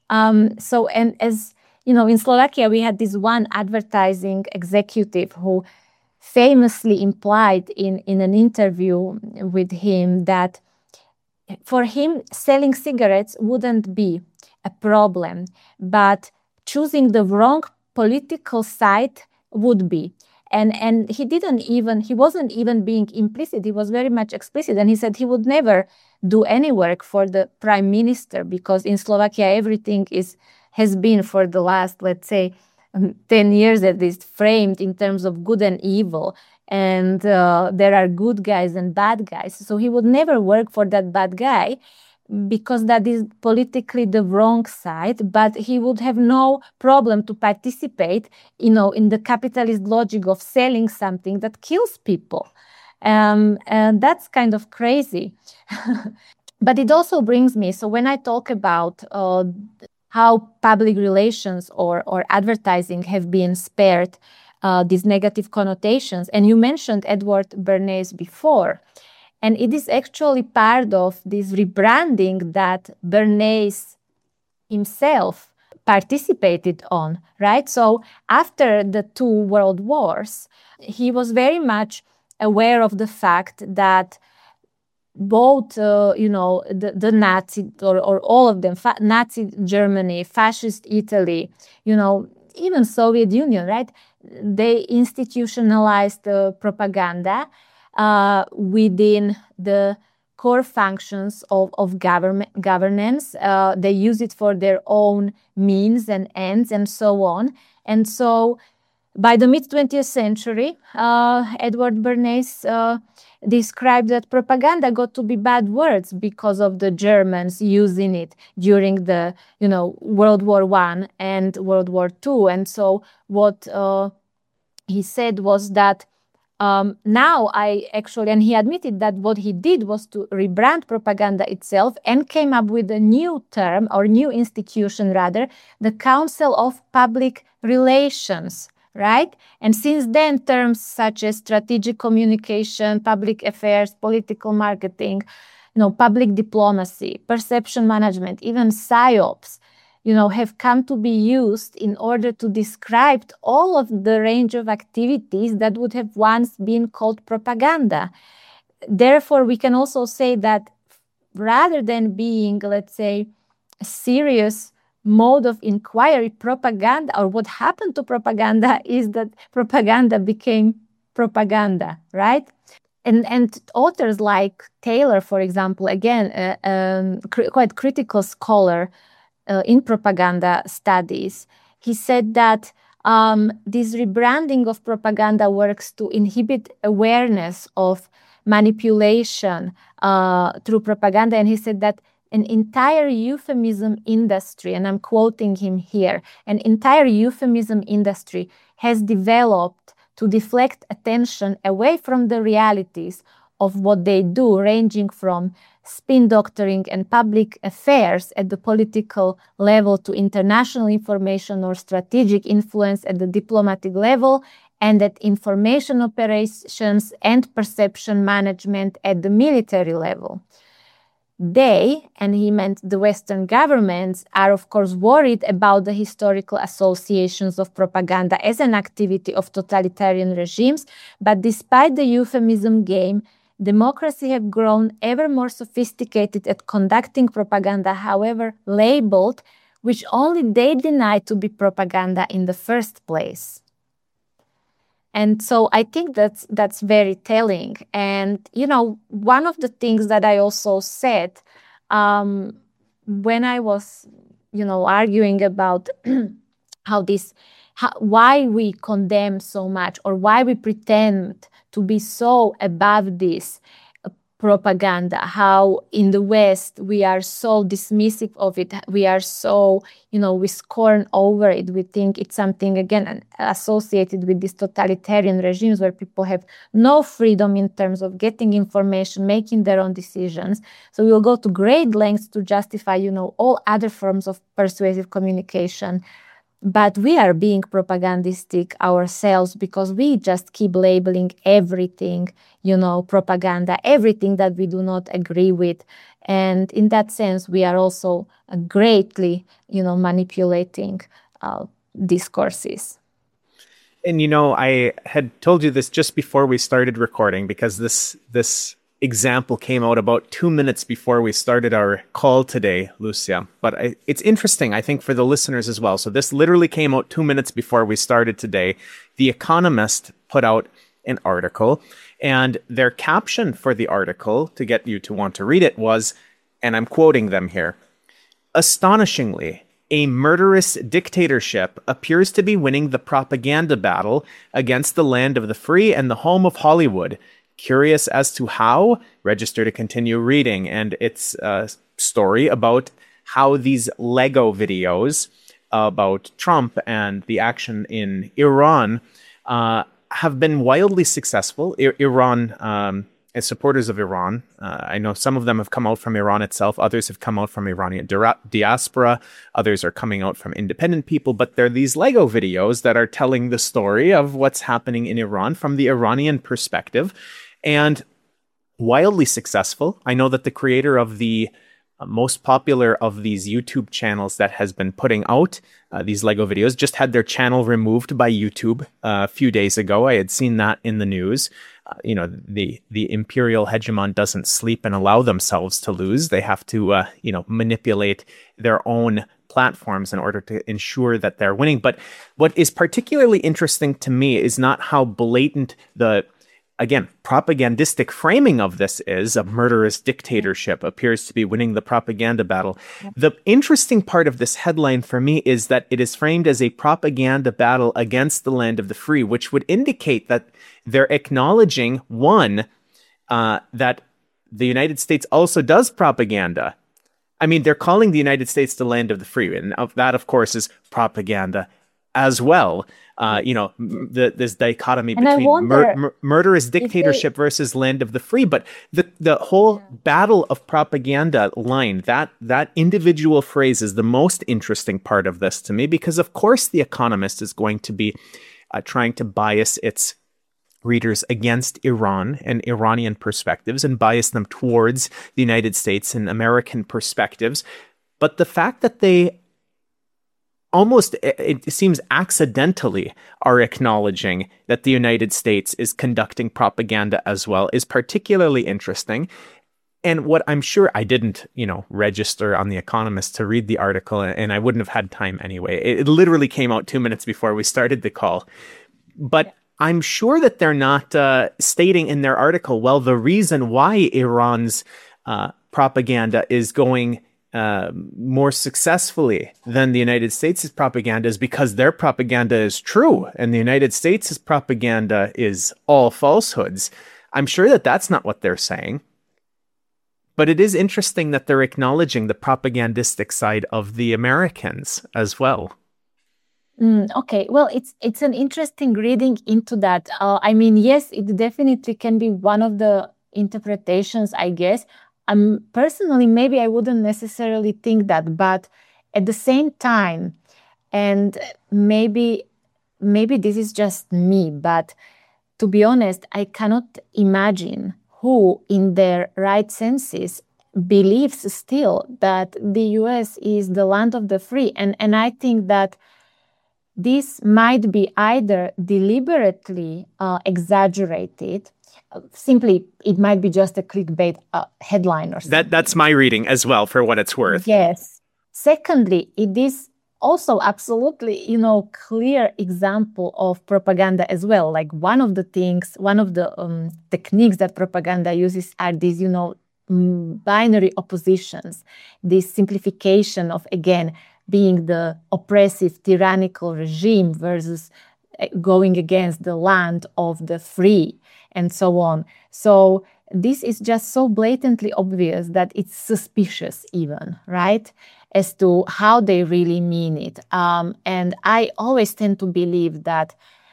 S3: Um, so, and as you know, in Slovakia, we had this one advertising executive who famously implied in, in an interview with him that for him, selling cigarettes wouldn't be a problem, but choosing the wrong political side would be. And and he didn't even, he wasn't even being implicit, he was very much explicit. And he said he would never do any work for the prime minister because in Slovakia, everything is has been for the last, let's say, um, ten years at least, framed in terms of good and evil. And uh, there are good guys and bad guys. So he would never work for that bad guy because that is politically the wrong side, but he would have no problem to participate, you know, in the capitalist logic of selling something that kills people. Um, and that's kind of crazy. But it also brings me, so when I talk about uh, how public relations or, or advertising have been spared uh, these negative connotations, and you mentioned Edward Bernays before, and it is actually part of this rebranding that Bernays himself participated on, right? So after the two world wars, he was very much aware of the fact that both, uh, you know, the, the Nazi or, or all of them, fa- Nazi Germany, fascist Italy, you know, even Soviet Union, right? They institutionalized uh, propaganda Uh, within the core functions of, of government governance. Uh, they use it for their own means and ends and so on. And so by the mid-twentieth century, uh, Edward Bernays uh, described that propaganda got to be bad words because of the Germans using it during the, you know, World War One and World War Two. And so what uh, he said was that Um, now I actually, and he admitted that what he did was to rebrand propaganda itself and came up with a new term or new institution rather, the Council of Public Relations, right? And since then, terms such as strategic communication, public affairs, political marketing, you know, public diplomacy, perception management, even psyops, you know, have come to be used in order to describe all of the range of activities that would have once been called propaganda. Therefore, we can also say that rather than being, let's say, a serious mode of inquiry, propaganda, or what happened to propaganda is that propaganda became propaganda, right? And, and authors like Taylor, for example, again, a uh, um, cr- quite critical scholar, Uh, in propaganda studies, he said that um, this rebranding of propaganda works to inhibit awareness of manipulation uh, through propaganda. And he said that an entire euphemism industry, and I'm quoting him here, an entire euphemism industry has developed to deflect attention away from the realities of what they do, ranging from spin doctoring and public affairs at the political level to international information or strategic influence at the diplomatic level, and at information operations and perception management at the military level. They, and he meant the Western governments, are of course worried about the historical associations of propaganda as an activity of totalitarian regimes, but despite the euphemism game, democracy have grown ever more sophisticated at conducting propaganda, however labeled, which only they deny to be propaganda in the first place. And so I think that's that's very telling. And, you know, one of the things that I also said um, when I was, you know, arguing about how this, how, why we condemn so much, or why we pretend to be so above this uh, propaganda, how in the West we are so dismissive of it, we are so, you know, we scorn over it, we think it's something, again, associated with these totalitarian regimes where people have no freedom in terms of getting information, making their own decisions. So we'll go to great lengths to justify, you know, all other forms of persuasive communication. But we are being propagandistic ourselves because we just keep labeling everything, you know, propaganda, everything that we do not agree with. And in that sense, we are also uh, greatly, you know, manipulating uh, discourses.
S2: And, you know, I had told you this just before we started recording, because this this example came out about two minutes before we started our call today, Lucia. But I, it's interesting, I think, for the listeners as well. So this literally came out two minutes before we started today. The Economist put out an article, and their caption for the article, to get you to want to read it, was, and I'm quoting them here, "Astonishingly, a murderous dictatorship appears to be winning the propaganda battle against the land of the free and the home of Hollywood. Curious as to how? Register to continue reading." And it's a story about how these Lego videos about Trump and the action in Iran uh, have been wildly successful. I- Iran, um, as supporters of Iran, uh, I know some of them have come out from Iran itself. Others have come out from Iranian di- diaspora. Others are coming out from independent people. But they're these Lego videos that are telling the story of what's happening in Iran from the Iranian perspective. And wildly successful. I know that the creator of the uh, most popular of these YouTube channels that has been putting out uh, these Lego videos just had their channel removed by YouTube uh, a few days ago. I had seen that in the news. Uh, you know, the the imperial hegemon doesn't sleep and allow themselves to lose. They have to, uh, you know, manipulate their own platforms in order to ensure that they're winning. But what is particularly interesting to me is not how blatant the again, propagandistic framing of this is a murderous dictatorship appears to be winning the propaganda battle. The interesting part of this headline for me is that it is framed as a propaganda battle against the land of the free, which would indicate that they're acknowledging, one, uh, that the United States also does propaganda. I mean, they're calling the United States the land of the free, and that, of course, is propaganda as well. Uh, you know, the, this dichotomy and between mur- mur- murderous dictatorship they... versus land of the free. But the, the whole yeah. battle of propaganda line, that that individual phrase is the most interesting part of this to me, because, of course, The Economist is going to be uh, trying to bias its readers against Iran and Iranian perspectives and bias them towards the United States and American perspectives. But the fact that they almost, it seems accidentally, are acknowledging that the United States is conducting propaganda as well is particularly interesting. And what I'm sure I didn't, you know, register on The Economist to read the article, and I wouldn't have had time anyway. It literally came out two minutes before we started the call. But I'm sure that they're not uh, stating in their article, well, the reason why Iran's uh, propaganda is going uh, more successfully than the United States' propaganda is because their propaganda is true and the United States' propaganda is all falsehoods. I'm sure that that's not what they're saying. But it is interesting that they're acknowledging the propagandistic side of the Americans as well.
S3: Mm, okay, well, it's it's an interesting reading into that. Uh, I mean, yes, it definitely can be one of the interpretations, I guess. Um, personally, maybe I wouldn't necessarily think that, but at the same time, and maybe maybe this is just me, but to be honest, I cannot imagine who, in their right senses, believes still that the U S is the land of the free, and and I think that this might be either deliberately uh, exaggerated, uh, simply it might be just a clickbait uh, headline or something.
S2: That, that's my reading as well, for what it's worth.
S3: Yes. Secondly, it is also absolutely, you know, clear example of propaganda as well. Like one of the things, one of the um, techniques that propaganda uses are these, you know, binary oppositions, this simplification of, again, being the oppressive, tyrannical regime versus going against the land of the free, and so on. So this is just so blatantly obvious that it's suspicious even, right? As to how they really mean it. Um, and I always tend to believe that,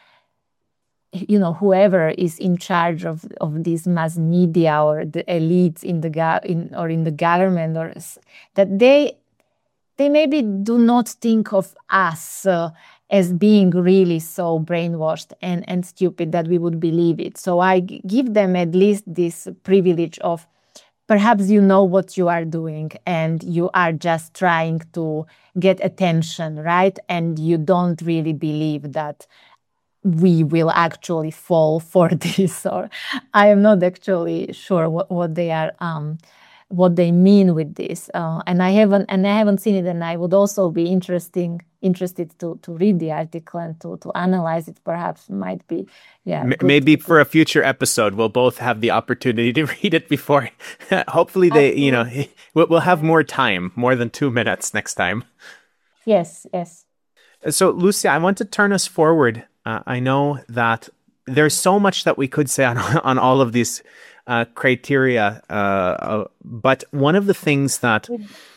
S3: you know, whoever is in charge of, of these mass media or the elites in the go- in or in the government, or that they they maybe do not think of us uh, as being really so brainwashed and, and stupid that we would believe it. So I g- give them at least this privilege of perhaps you know what you are doing and you are just trying to get attention, right? And you don't really believe that we will actually fall for this, or I am not actually sure what, what they are um, what they mean with this, uh, and I haven't and I haven't seen it, and I would also be interesting interested to to read the article and to to analyze it. Perhaps might be yeah.
S2: M- maybe for a future episode, we'll both have the opportunity to read it before. Hopefully, they Absolutely. you know we'll, we'll have more time, more than two minutes next time.
S3: Yes, yes.
S2: So, Lucia, I want to turn us forward. Uh, I know that there's so much that we could say on on all of these Uh, criteria, uh, uh, but one of the things that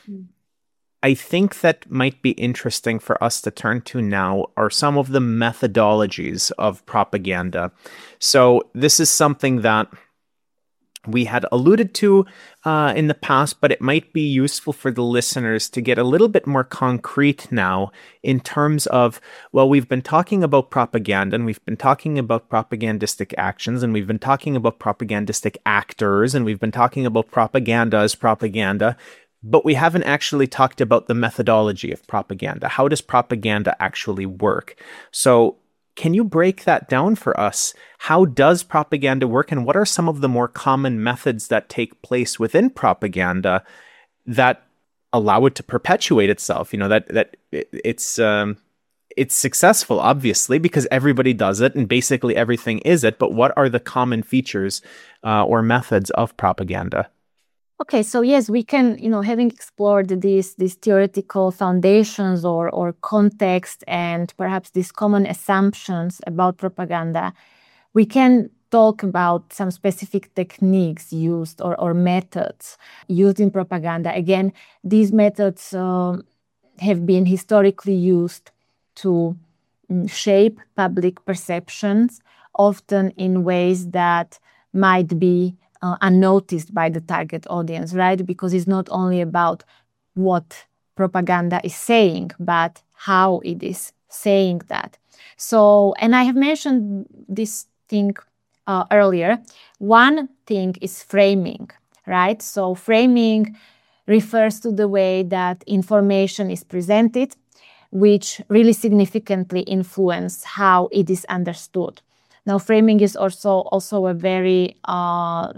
S2: I think that might be interesting for us to turn to now are some of the methodologies of propaganda. So this is something that we had alluded to uh, in the past, but it might be useful for the listeners to get a little bit more concrete now in terms of, well, we've been talking about propaganda and we've been talking about propagandistic actions and we've been talking about propagandistic actors and we've been talking about propaganda as propaganda, but we haven't actually talked about the methodology of propaganda. How does propaganda actually work? So can you break that down for us? How does propaganda work, and what are some of the more common methods that take place within propaganda that allow it to perpetuate itself? You know, that that it's um, it's successful, obviously, because everybody does it and basically everything is it. But what are the common features uh, or methods of propaganda?
S3: Okay, so yes, we can, you know, having explored these these theoretical foundations or or context and perhaps these common assumptions about propaganda, we can talk about some specific techniques used or, or methods used in propaganda. Again, these methods um, have been historically used to um, shape public perceptions, often in ways that might be uh, unnoticed by the target audience, right? Because it's not only about what propaganda is saying, but how it is saying that. So, and I have mentioned this thing uh, earlier. One thing is framing, right? So framing refers to the way that information is presented, which really significantly influence how it is understood. Now, framing is also also a very uh,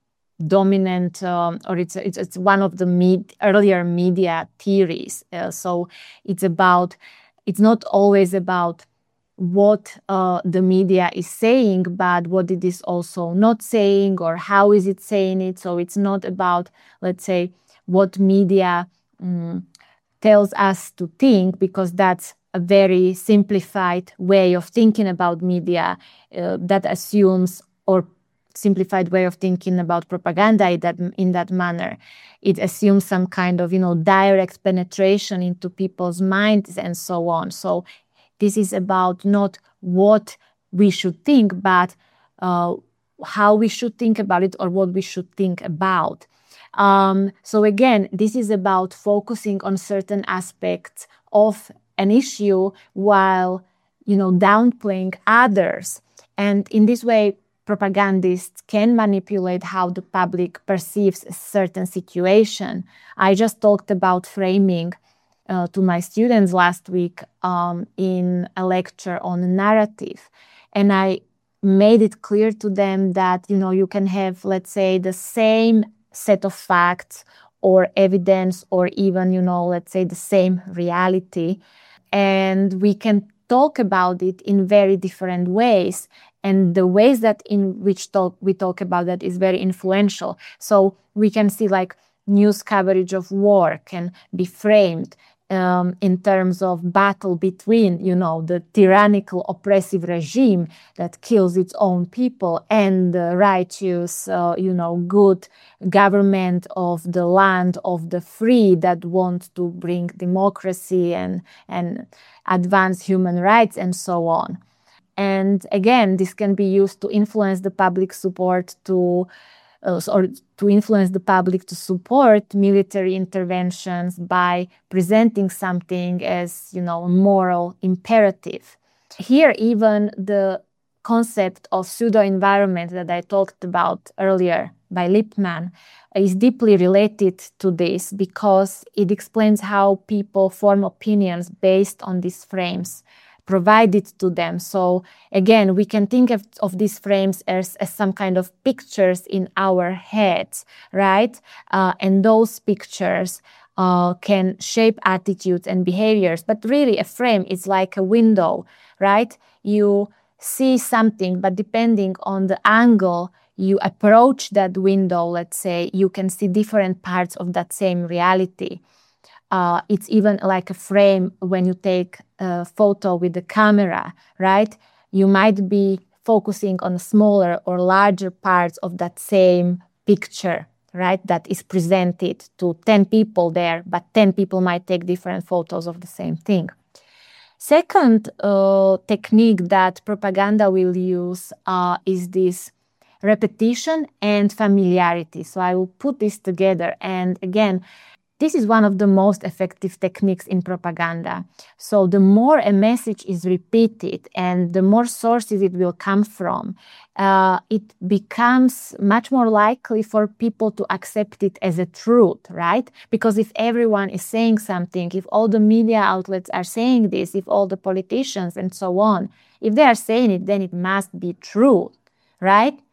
S3: dominant, um, or it's it's it's one of the med- earlier media theories. Uh, so it's about it's not always about what uh, the media is saying, but what it is also not saying, or how is it saying it. So it's not about, let's say, what media um, tells us to think, because that's a very simplified way of thinking about media uh, that assumes, or simplified way of thinking about propaganda in that, in that manner. It assumes some kind of, you know, direct penetration into people's minds and so on. So this is about not what we should think, but uh, how we should think about it, or what we should think about. Um, so again, this is about focusing on certain aspects of an issue while, you know, downplaying others. And in this way, propagandists can manipulate how the public perceives a certain situation. I just talked about framing uh, to my students last week um, in a lecture on narrative. And I made it clear to them that, you know, you can have, let's say, the same set of facts or evidence, or even, you know, let's say the same reality, and we can talk about it in very different ways, and the ways that in which talk we talk about that is very influential. So we can see, like, news coverage of war can be framed Um, in terms of battle between, you know, the tyrannical oppressive regime that kills its own people and the righteous, uh, you know, good government of the land of the free that wants to bring democracy and, and advance human rights and so on. And again, this can be used to influence the public support to Uh, or to influence the public to support military interventions by presenting something as, you know, a moral imperative. Here, even the concept of pseudo-environment that I talked about earlier by Lippmann is deeply related to this, because it explains how people form opinions based on these frames provided to them. So again, we can think of, of these frames as, as some kind of pictures in our heads, right? Uh, and those pictures uh, can shape attitudes and behaviors. But really, a frame is like a window, right? You see something, but depending on the angle you approach that window, let's say, you can see different parts of that same reality. Uh, it's even like a frame when you take a photo with the camera, right? You might be focusing on smaller or larger parts of that same picture, right? That is presented to ten people there, but ten people might take different photos of the same thing. Second uh, technique that propaganda will use uh, is this repetition and familiarity. So I will put this together. And again, this is one of the most effective techniques in propaganda. So the more a message is repeated and the more sources it will come from, uh, it becomes much more likely for people to accept it as a truth, right? Because if everyone is saying something, if all the media outlets are saying this, if all the politicians and so on, if they are saying it, then it must be true, right?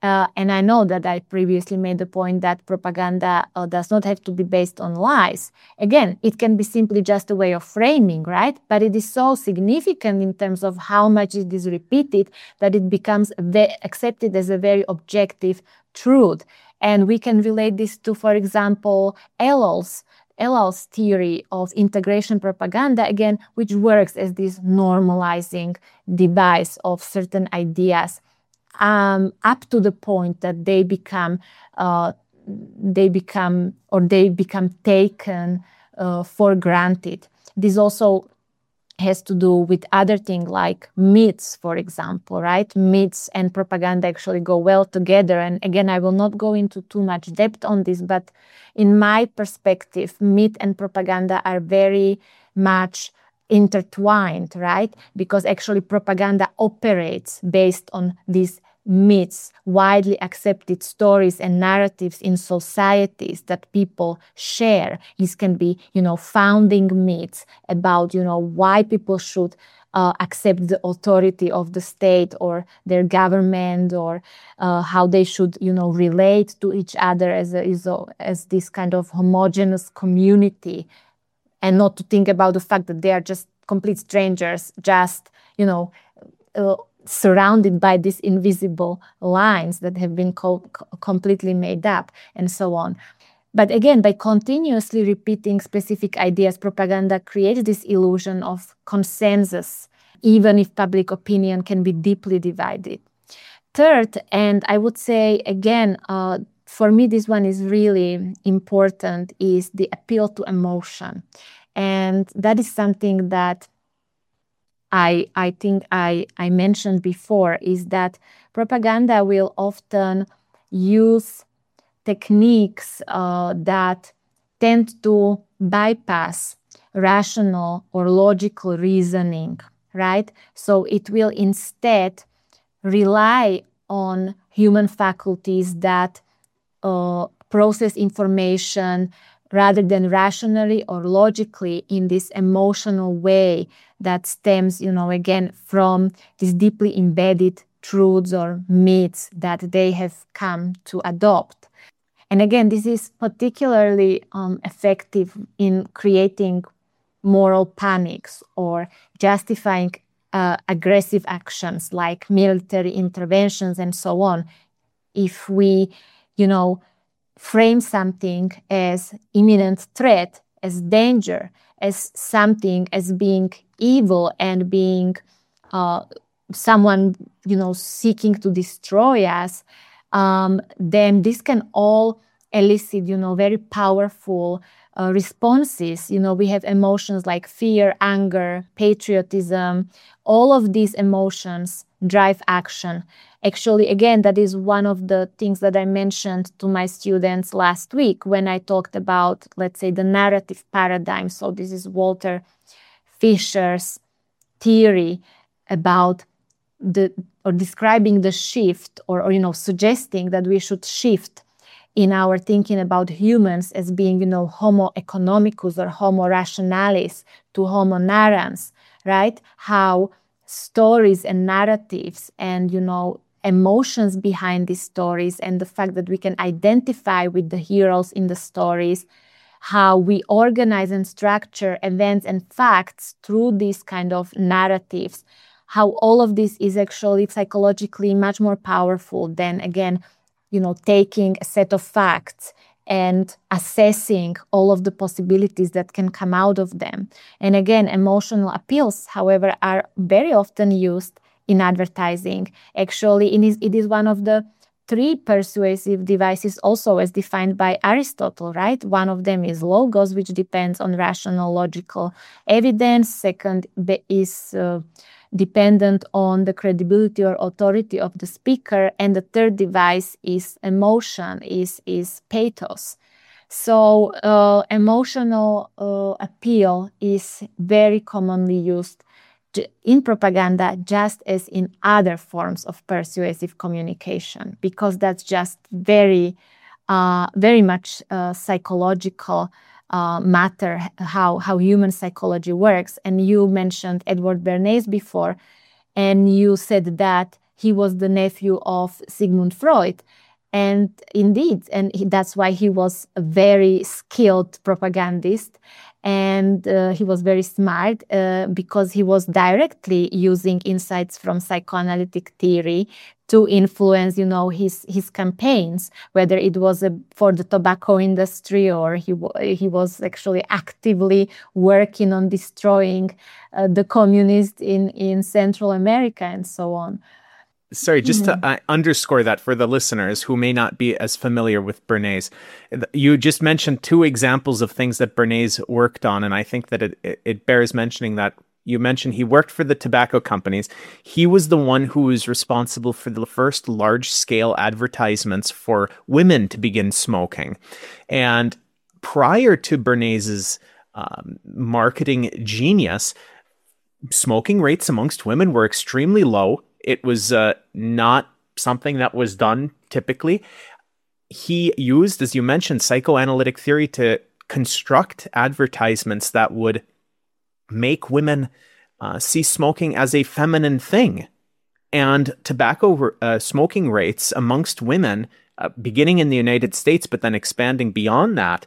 S3: Uh, and I know that I previously made the point that propaganda uh, does not have to be based on lies. Again, it can be simply just a way of framing, right? But it is so significant in terms of how much it is repeated that it becomes ve- accepted as a very objective truth. And we can relate this to, for example, Ellul's Ellul's theory of integration propaganda, again, which works as this normalizing device of certain ideas. Um, up to the point that they become, uh, they become, or they become taken uh, for granted. This also has to do with other things like myths, for example, right? Myths and propaganda actually go well together. And again, I will not go into too much depth on this, but in my perspective, myth and propaganda are very much intertwined, right? Because actually propaganda operates based on these myths, widely accepted stories and narratives in societies that people share. These can be, you know, founding myths about, you know, why people should uh, accept the authority of the state or their government, or uh, how they should, you know, relate to each other as a, as, a, as this kind of homogeneous community. And not to think about the fact that they are just complete strangers, just, you know, uh, surrounded by these invisible lines that have been co- completely made up, and so on. But again, by continuously repeating specific ideas, propaganda creates this illusion of consensus, even if public opinion can be deeply divided. Third, and I would say again, uh, for me, this one is really important, is the appeal to emotion. And that is something that I, I think I, I mentioned before, is that propaganda will often use techniques uh, that tend to bypass rational or logical reasoning, right? So it will instead rely on human faculties that uh, process information rather than rationally or logically in this emotional way that stems, you know, again, from these deeply embedded truths or myths that they have come to adopt. And again, this is particularly um, effective in creating moral panics or justifying uh, aggressive actions like military interventions and so on. If we, you know, frame something as imminent threat, as danger, as something as being evil and being uh, someone, you know, seeking to destroy us, um, then this can all elicit, you know, very powerful uh, responses. You know, we have emotions like fear, anger, patriotism. All of these emotions drive action. Actually, again, that is one of the things that I mentioned to my students last week when I talked about, let's say, the narrative paradigm. So this is Walter Fisher's theory about the, or describing the shift, or, or, you know, suggesting that we should shift in our thinking about humans as being, you know, homo economicus or homo rationalis to homo narrans, right? How stories and narratives and, you know, emotions behind these stories and the fact that we can identify with the heroes in the stories, how we organize and structure events and facts through these kind of narratives, how all of this is actually psychologically much more powerful than, again, you know, taking a set of facts and assessing all of the possibilities that can come out of them. And again, emotional appeals, however, are very often used in advertising. Actually, it is, it is one of the three persuasive devices also as defined by Aristotle, right? One of them is logos, which depends on rational, logical evidence. Second is uh, dependent on the credibility or authority of the speaker. And the third device is emotion, is, is pathos. So uh, emotional uh, appeal is very commonly used in propaganda, just as in other forms of persuasive communication, because that's just very, uh, very much uh, psychological uh, matter, how, how human psychology works. And you mentioned Edward Bernays before, and you said that he was the nephew of Sigmund Freud. And indeed, and he, that's why he was a very skilled propagandist. And uh, he was very smart uh, because he was directly using insights from psychoanalytic theory to influence, you know, his his campaigns, whether it was a, for the tobacco industry or he he was actually actively working on destroying uh, the communists in, in Central America and so on.
S2: Sorry, just to uh, underscore that for the listeners who may not be as familiar with Bernays, you just mentioned two examples of things that Bernays worked on, and I think that it, it bears mentioning that you mentioned he worked for the tobacco companies. He was the one who was responsible for the first large-scale advertisements for women to begin smoking. And prior to Bernays's um, marketing genius, smoking rates amongst women were extremely low. It was uh, not something that was done typically. He used, as you mentioned, psychoanalytic theory to construct advertisements that would make women uh, see smoking as a feminine thing. And tobacco uh, smoking rates amongst women, uh, beginning in the United States, but then expanding beyond that,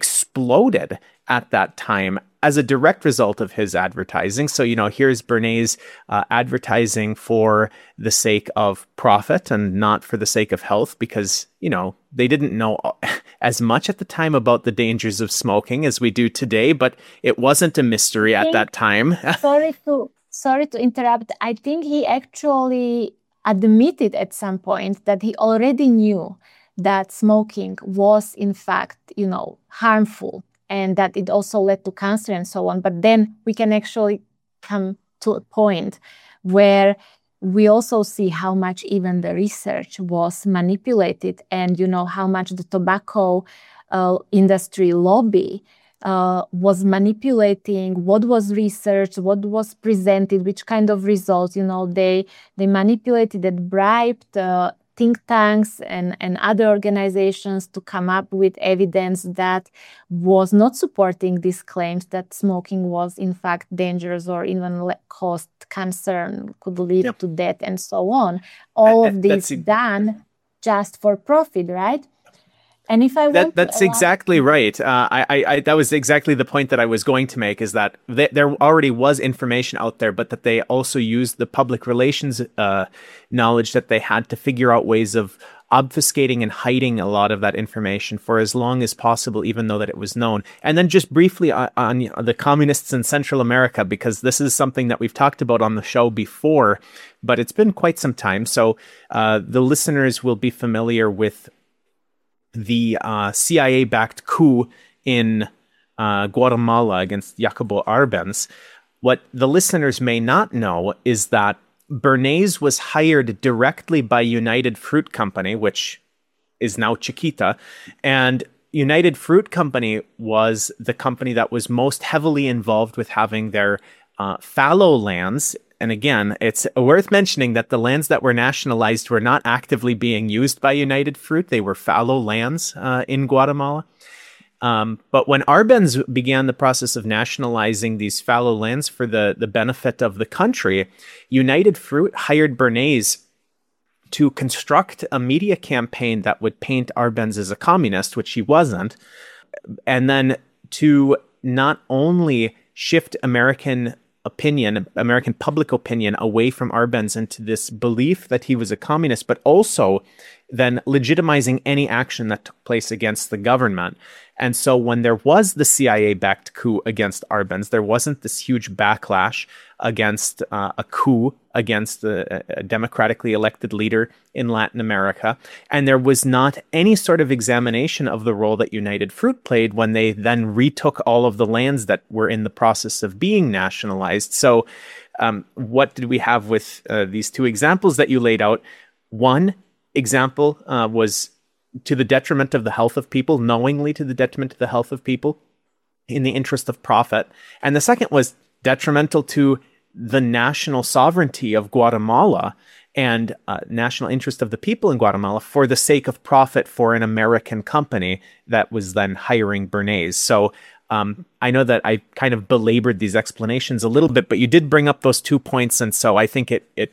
S2: exploded at that time as a direct result of his advertising. So, you know, here's Bernays uh, advertising for the sake of profit and not for the sake of health, because, you know, they didn't know as much at the time about the dangers of smoking as we do today, but it wasn't a mystery at that time.
S3: sorry to sorry to interrupt. I think he actually admitted at some point that he already knew that smoking was, in fact, you know, harmful, and that it also led to cancer and so on. But then we can actually come to a point where we also see how much even the research was manipulated, and, you know, how much the tobacco uh, industry lobby uh, was manipulating what was researched, what was presented, which kind of results. You know, they they manipulated and bribed uh, think tanks and, and other organizations to come up with evidence that was not supporting these claims that smoking was in fact dangerous or even caused cancer, could lead yep. to death and so on. All uh, of this done just for profit, right? And if I
S2: that,
S3: want
S2: that's
S3: to, uh,
S2: exactly right. Uh, I, I, I, that was exactly the point that I was going to make, is that th- there already was information out there, but that they also used the public relations uh, knowledge that they had to figure out ways of obfuscating and hiding a lot of that information for as long as possible, even though that it was known. And then just briefly on, on the communists in Central America, because this is something that we've talked about on the show before, but it's been quite some time. So uh, the listeners will be familiar with the uh, C I A-backed coup in uh, Guatemala against Jacobo Arbenz. What the listeners may not know is that Bernays was hired directly by United Fruit Company, which is now Chiquita, and United Fruit Company was the company that was most heavily involved with having their uh, fallow lands. And again, it's worth mentioning that the lands that were nationalized were not actively being used by United Fruit. They were fallow lands uh, in Guatemala. Um, but when Arbenz began the process of nationalizing these fallow lands for the, the benefit of the country, United Fruit hired Bernays to construct a media campaign that would paint Arbenz as a communist, which he wasn't, and then to not only shift American opinion, American public opinion away from Arbenz into this belief that he was a communist, but also then legitimizing any action that took place against the government. And so when there was the C I A-backed coup against Arbenz, there wasn't this huge backlash against uh, a coup against a, a democratically elected leader in Latin America. And there was not any sort of examination of the role that United Fruit played when they then retook all of the lands that were in the process of being nationalized. So um, what did we have with uh, these two examples that you laid out? One example uh, was to the detriment of the health of people, knowingly to the detriment of the health of people in the interest of profit. And the second was detrimental to the national sovereignty of Guatemala and uh, national interest of the people in Guatemala for the sake of profit for an American company that was then hiring Bernays. So um, I know that I kind of belabored these explanations a little bit, but you did bring up those two points. And so I think it, it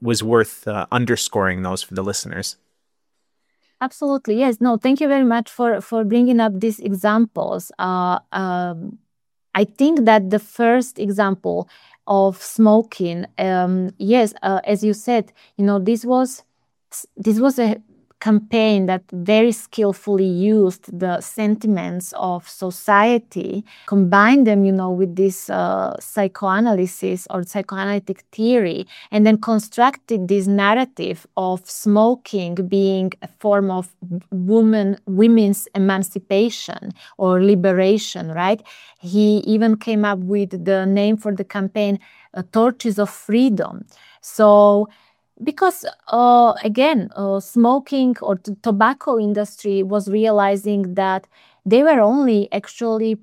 S2: was worth uh, underscoring those for the listeners.
S3: Absolutely. Yes. No, thank you very much for, for bringing up these examples. Uh, um, I think that the first example of smoking, um, yes, uh, as you said, you know, this was this was a campaign that very skillfully used the sentiments of society, combined them, you know, with this uh, psychoanalysis or psychoanalytic theory, and then constructed this narrative of smoking being a form of woman, women's emancipation or liberation, right? He even came up with the name for the campaign, uh, Torches of Freedom. So, because uh, again, uh, smoking or t- tobacco industry was realizing that they were only actually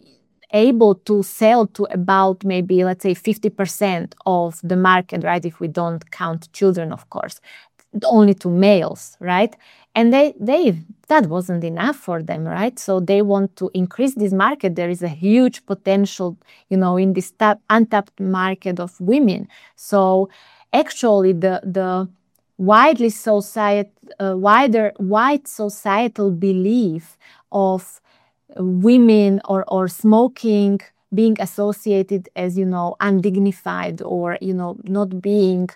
S3: able to sell to about maybe, let's say, fifty percent of the market, right? If we don't count children, of course, only to males, right? And they, they that wasn't enough for them, right? So they want to increase this market. There is a huge potential, you know, in this tap, untapped market of women. So actually, the the widely society, uh, wider wide societal belief of women or or smoking being associated as, you know, undignified or, you know, not being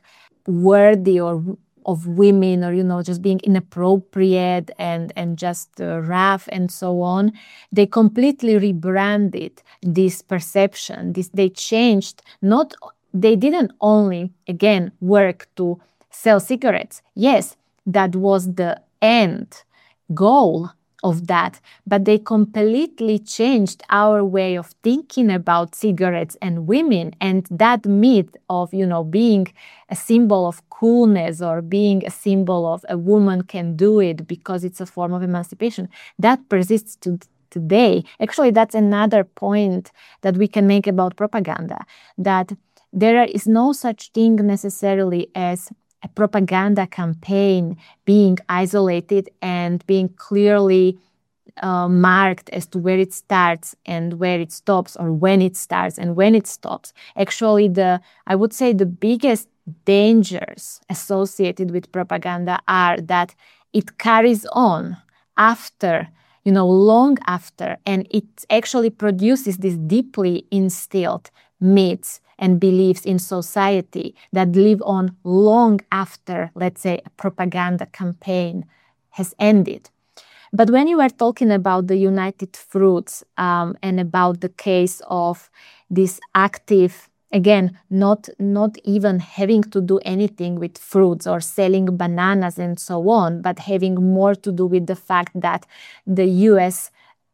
S3: worthy or of women, or, you know, just being inappropriate and and just uh, rough and so on. They completely rebranded this perception. This they changed. Not they didn't only again work to sell cigarettes. Yes, that was the end goal of that, but they completely changed our way of thinking about cigarettes and women, and that myth of, you know, being a symbol of coolness or being a symbol of a woman can do it because it's a form of emancipation, that persists to today. Actually, that's another point that we can make about propaganda, that there is no such thing necessarily as a propaganda campaign being isolated and being clearly uh, marked as to where it starts and where it stops, or when it starts and when it stops. Actually, the I would say the biggest dangers associated with propaganda are that it carries on after, you know, long after, and it actually produces these deeply instilled myths and beliefs in society that live on long after, let's say, a propaganda campaign has ended. But when you were talking about the United Fruits um, and about the case of this active, again, not, not even having to do anything with fruits or selling bananas and so on, but having more to do with the fact that the U S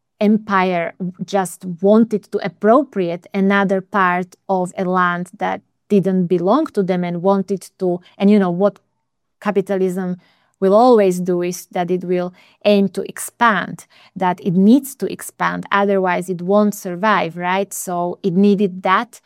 S3: empire just wanted to appropriate another part of a land that didn't belong to them and wanted to, and you know what capitalism will always do is that it will aim to expand, that it needs to expand, otherwise it won't survive, right? So it needed that,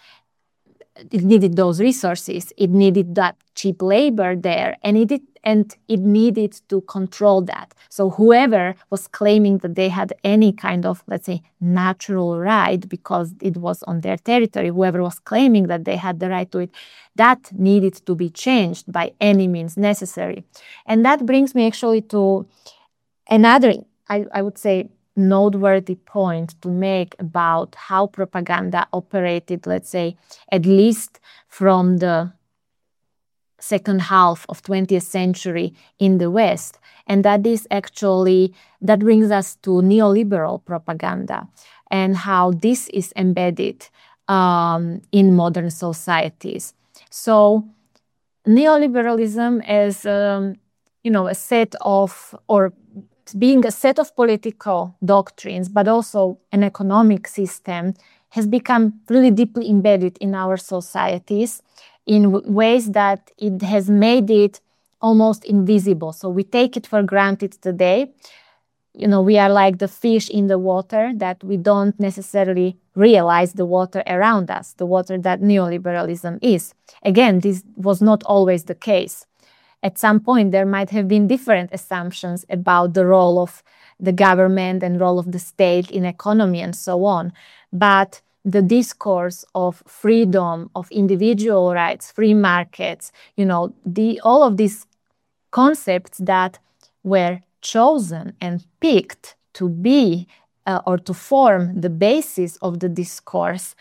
S3: it needed those resources, it needed that cheap labor there, and it did, and it needed to control that. So whoever was claiming that they had any kind of, let's say, natural right because it was on their territory, whoever was claiming that they had the right to it, that needed to be changed by any means necessary. And that brings me actually to another, I, I would say, noteworthy point to make about how propaganda operated, let's say, at least from the second half of twentieth century in the West. And that is actually, that brings us to neoliberal propaganda and how this is embedded um, in modern societies. So neoliberalism is, um, you know, a set of, or being a set of political doctrines, but also an economic system, has become really deeply embedded in our societies in w- ways that it has made it almost invisible. So we take it for granted today. You know, we are like the fish in the water, that we don't necessarily realize the water around us, the water that neoliberalism is. Again, this was not always the case. At some point, there might have been different assumptions about the role of the government and role of the state in economy and so on. But the discourse of freedom, of individual rights, free markets, you know, the all of these concepts that were chosen and picked to be uh, or to form the basis of the discourse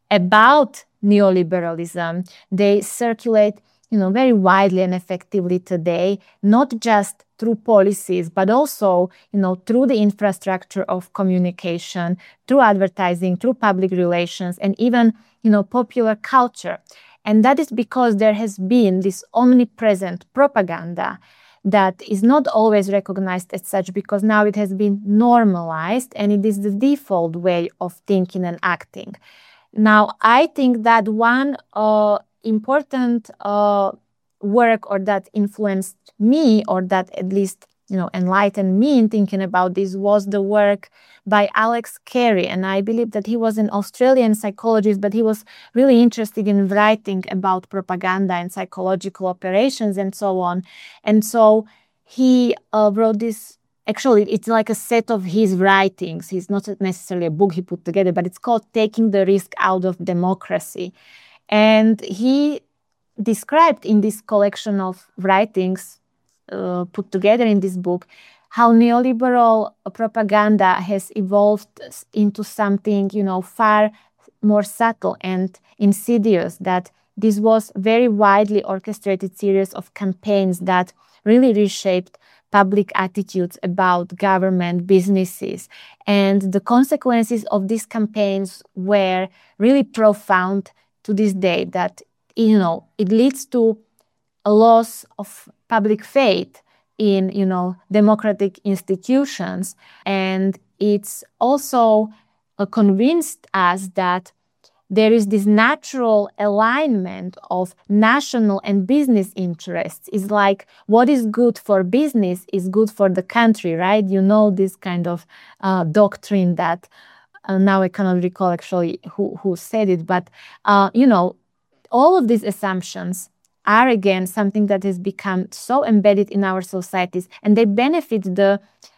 S3: about neoliberalism, they circulate, you know, very widely and effectively today, not just through policies, but also, you know, through the infrastructure of communication, through advertising, through public relations, and even, you know, popular culture. And that is because there has been this omnipresent propaganda that is not always recognized as such, because now it has been normalized and it is the default way of thinking and acting. Now, I think that one uh, important uh, work or that influenced me, or that at least, you know, enlightened me in thinking about this, was the work by Alex Carey. And I believe that he was an Australian psychologist, but he was really interested in writing about propaganda and psychological operations and so on. And so he uh, wrote this. Actually, it's like a set of his writings. He's not necessarily a book he put together, but it's called Taking the Risk Out of Democracy. And he described in this collection of writings uh, put together in this book how neoliberal propaganda has evolved into something, you know, far more subtle and insidious, that this was very widely orchestrated series of campaigns that really reshaped public attitudes about government, businesses. And the consequences of these campaigns were really profound to this day, that, you know, it leads to a loss of public faith in, you know, democratic institutions. And it's also uh, convinced us that there is this natural alignment of national and business interests. It's like what is good for business is good for the country, right? You know, this kind of uh, doctrine that uh, now I cannot recall actually who, who said it, but, uh, you know, all of these assumptions are, again, something that has become so embedded in our societies, and they benefit the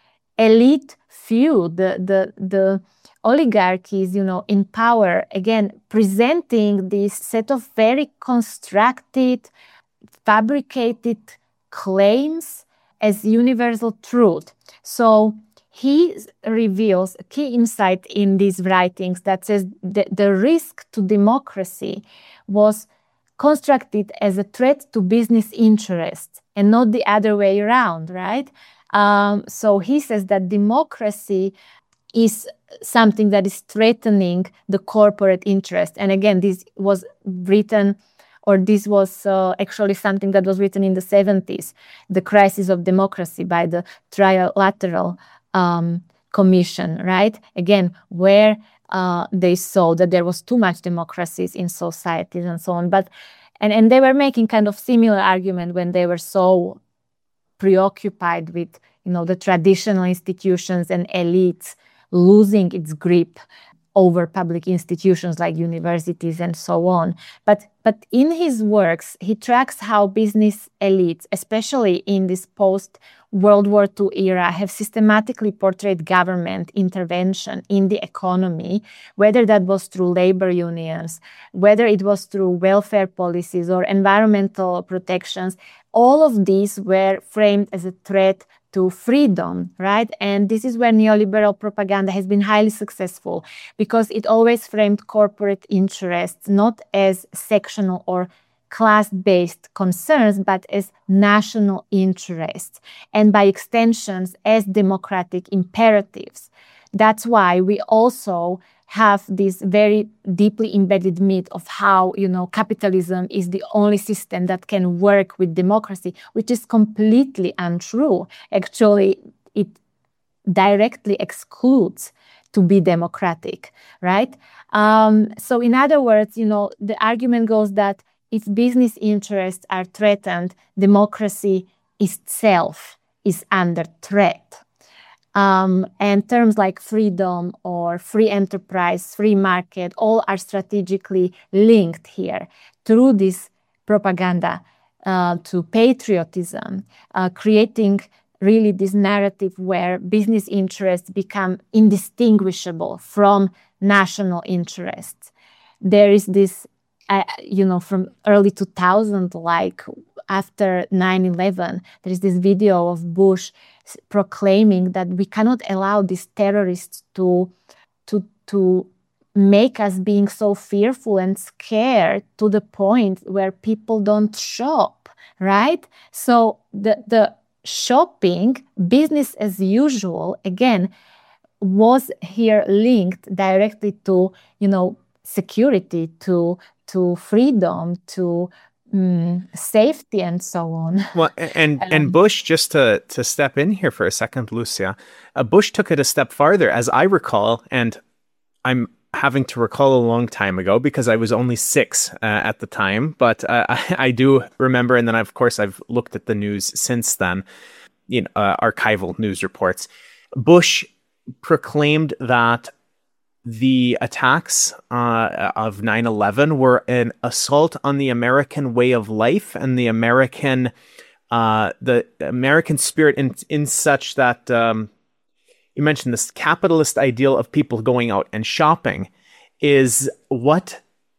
S3: elite few, the, the, the, oligarchies, you know, in power, again, presenting this set of very constructed, fabricated claims as universal truth. So he reveals a key insight in these writings that says that the risk to democracy was constructed as a threat to business interests and not the other way around, right? Um, so he says that democracy is something that is threatening the corporate interest. And again, this was written, or this was uh, actually something that was written in the seventies, The Crisis of Democracy by the Trilateral um, Commission, right? Again, where uh, they saw that there was too much democracies in societies and so on. But and, and they were making kind of similar argument when they were so preoccupied with, you know, the traditional institutions and elites losing its grip over public institutions like universities and so on. But, but in his works, he tracks how business elites, especially in this post-World War Two era, have systematically portrayed government intervention in the economy, whether that was through labor unions, whether it was through welfare policies or environmental protections. All of these were framed as a threat to freedom, right? And this is where neoliberal propaganda has been highly successful, because it always framed corporate interests not as sectional or class-based concerns, but as national interests, and by extensions as democratic imperatives. That's why we also have this very deeply embedded myth of how, you know, capitalism is the only system that can work with democracy, which is completely untrue. Actually, it directly excludes to be democratic, right? Um, so in other words, you know, the argument goes that if business interests are threatened, democracy itself is under threat. Um, and terms like freedom or free enterprise, free market, all are strategically linked here through this propaganda uh, to patriotism, uh, creating really this narrative where business interests become indistinguishable from national interests. There is this, uh, you know, from early two thousand, like after nine eleven, there is this video of Bush proclaiming that we cannot allow these terrorists to, to, to make us being so fearful and scared to the point where people don't shop, right? So the, the shopping, business as usual, again, was here linked directly to, you know, security, to, to freedom, to Mm, safety and so on.
S2: Well, and
S3: um,
S2: and Bush, just to to step in here for a second, Lucia, uh, Bush took it a step farther, as I recall, and I'm having to recall a long time ago because I was only six uh, at the time, but uh, I, I do remember, and then of course I've looked at the news since then, you know, uh, archival news reports. Bush proclaimed that the attacks uh, of nine eleven were an assault on the American way of life and the American uh, the American spirit in in such that um, you mentioned this capitalist ideal of people going out and shopping is what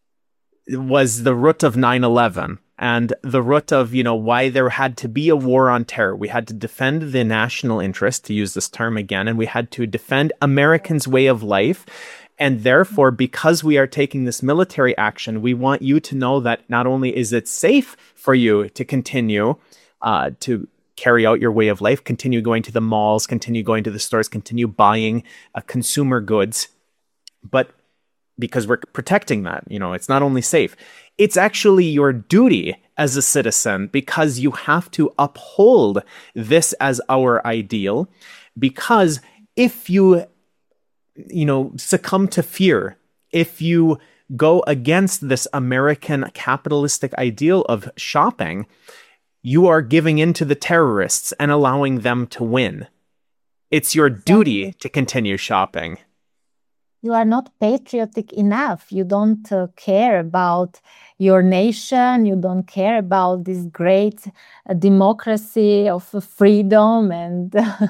S2: was the root of nine eleven and the root of, you know, why there had to be a war on terror. We had to defend the national interest, to use this term again, and we had to defend Americans' way of life. And therefore, because we are taking this military action, we want you to know that not only is it safe for you to continue uh, to carry out your way of life, continue going to the malls, continue going to the stores, continue buying uh, consumer goods, but because we're protecting that, you know, it's not only safe, it's actually your duty as a citizen, because you have to uphold this as our ideal. Because if you, you know, succumb to fear, if you go against this American capitalistic ideal of shopping, you are giving in to the terrorists and allowing them to win. It's your duty to continue shopping.
S3: You are not patriotic enough. You don't uh, care about your nation. You don't care about this great uh, democracy of uh, freedom and uh,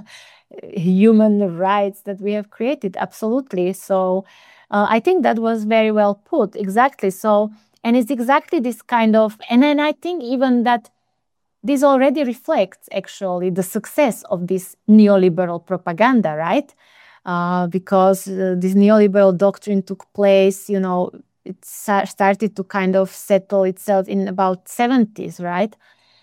S3: human rights that we have created. Absolutely. So uh, I think that was very well put. Exactly. So, and it's exactly this kind of, and then I think even that this already reflects actually the success of this neoliberal propaganda, right? Uh, because uh, this neoliberal doctrine took place, you know, it sa- started to kind of settle itself in about seventies, right?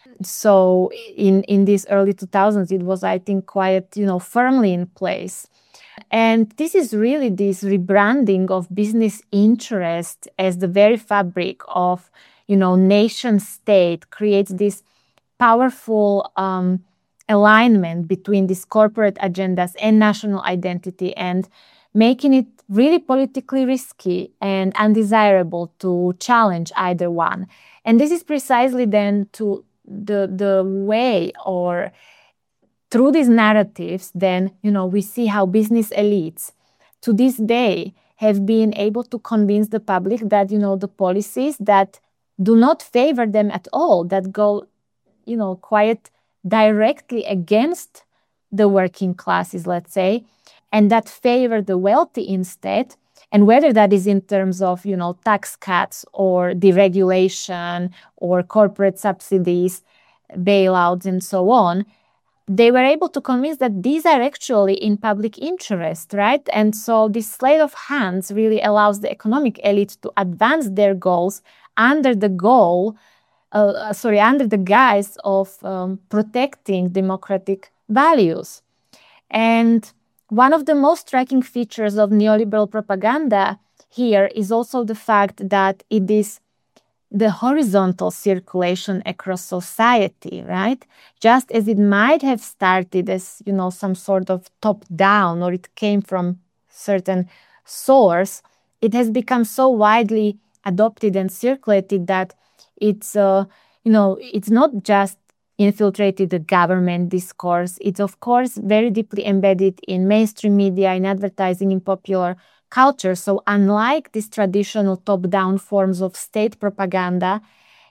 S3: So in, in these early two thousands, it was, I think, quite, you know, firmly in place. And this is really this rebranding of business interest as the very fabric of, you know, nation state creates this powerful um, alignment between these corporate agendas and national identity, and making it really politically risky and undesirable to challenge either one. And this is precisely then to the the way, or through these narratives, then, you know, we see how business elites to this day have been able to convince the public that, you know, the policies that do not favor them at all, that go, you know, quite directly against the working classes, let's say, and that favor the wealthy instead, and whether that is in terms of, you know, tax cuts or deregulation or corporate subsidies, bailouts, and so on, they were able to convince that these are actually in public interest, right? And so this sleight of hands really allows the economic elite to advance their goals under the goal Uh, sorry, under the guise of um, protecting democratic values. And one of the most striking features of neoliberal propaganda here is also the fact that it is the horizontal circulation across society, right? Just as it might have started as, you know, some sort of top-down, or it came from certain source, it has become so widely adopted and circulated that it's, uh, you know, it's not just infiltrated the government discourse. It's, of course, very deeply embedded in mainstream media, in advertising, in popular culture. So unlike these traditional top-down forms of state propaganda,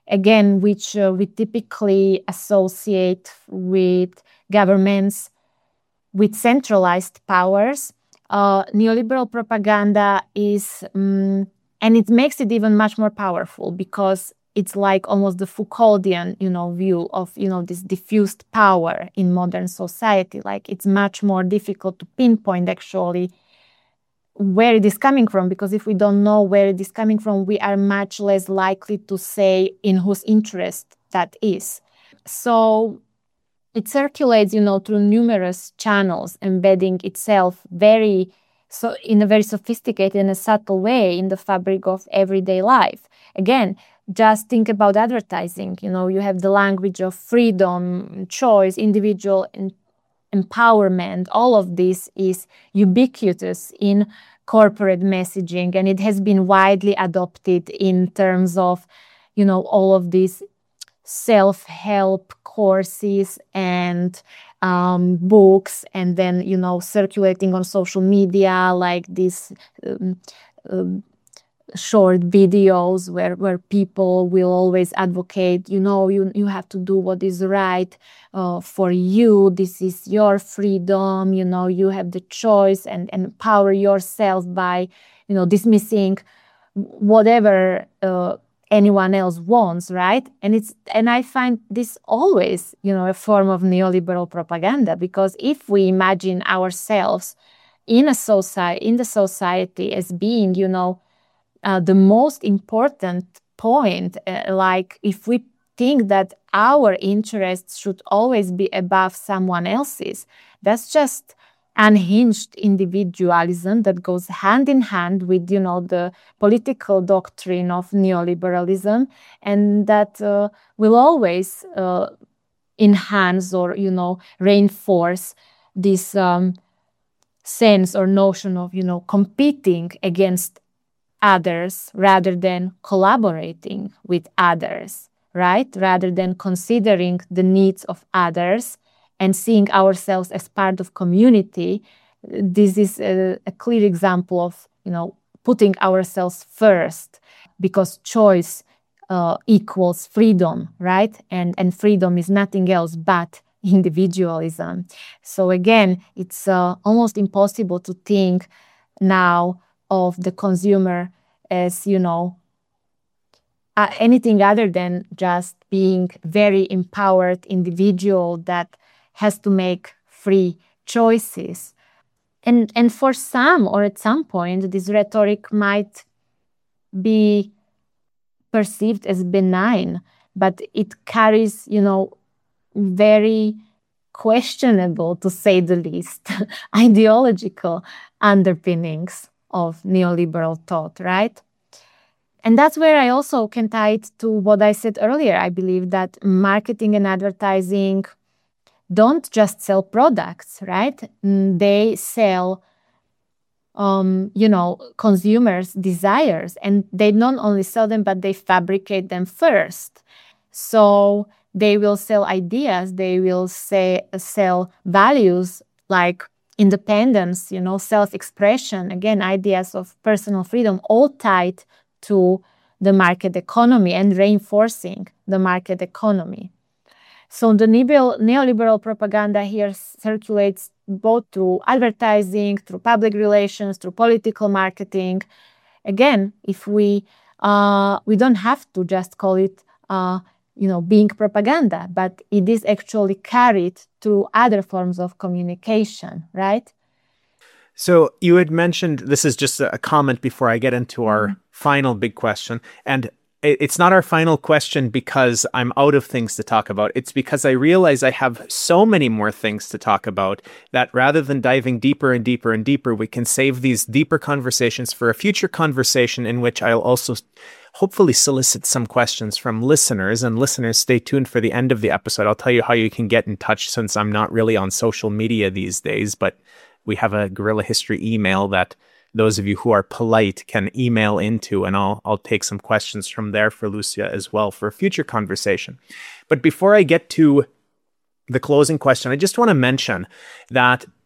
S3: again, which uh, we typically associate with governments with centralized powers. Uh, neoliberal propaganda is, um, and it makes it even much more powerful because it's like almost the Foucauldian, you know, view of, you know, this diffused power in modern society. Like it's much more difficult to pinpoint actually where it is coming from, because if we don't know where it is coming from, we are much less likely to say in whose interest that is. So it circulates, you know, through numerous channels, embedding itself very, so in a very sophisticated and a subtle way in the fabric of everyday life. Again, just think about advertising. You know, you have the language of freedom, choice, individual em- empowerment. All of this is ubiquitous in corporate messaging, and it has been widely adopted in terms of, you know, all of these self-help courses and um, books, and then, you know, circulating on social media like these um, um, short videos where, where people will always advocate, you know, you, you have to do what is right uh, for you. This is your freedom, you know, you have the choice, and, and empower yourself by, you know, dismissing whatever uh, anyone else wants, right? And it's and I find this always, you know, a form of neoliberal propaganda, because if we imagine ourselves in a society, in the society as being, you know, uh, the most important point, uh, like if we think that our interests should always be above someone else's, that's just unhinged individualism that goes hand in hand with, you know, the political doctrine of neoliberalism, and that uh, will always uh, enhance or, you know, reinforce this um, sense or notion of, you know, competing against others rather than collaborating with others, right? Rather than considering the needs of others and seeing ourselves as part of community. This is a, a clear example of, you know, putting ourselves first, because choice uh, equals freedom, right? And, and freedom is nothing else but individualism. So again, it's uh, almost impossible to think now of the consumer as, you know, uh, anything other than just being very empowered individual that has to make free choices. And and for some, or at some point, this rhetoric might be perceived as benign, but it carries, you know, very questionable, to say the least, ideological underpinnings of neoliberal thought, right? And that's where I also can tie it to what I said earlier. I believe that marketing and advertising don't just sell products, right? They sell, um, you know, consumers' desires, and they not only sell them, but they fabricate them first. So they will sell ideas, they will say, sell values like independence, you know, self-expression, again, ideas of personal freedom, all tied to the market economy and reinforcing the market economy. So the neoliberal propaganda here circulates both through advertising, through public relations, through political marketing. Again, if we uh, we don't have to just call it uh, you know, being propaganda, but it is actually carried through other forms of communication, right?
S2: So you had mentioned, this is just a comment before I get into our mm-hmm. final big question, and it's not our final question because I'm out of things to talk about. It's because I realize I have so many more things to talk about that rather than diving deeper and deeper and deeper, we can save these deeper conversations for a future conversation in which I'll also hopefully solicit some questions from listeners. And listeners, stay tuned for the end of the episode. I'll tell you how you can get in touch, since I'm not really on social media these days, but we have a Guerrilla History email that those of you who are polite can email into, and I'll I'll take some questions from there for Lucia as well for a future conversation. But before I get to the closing question, I just want to mention that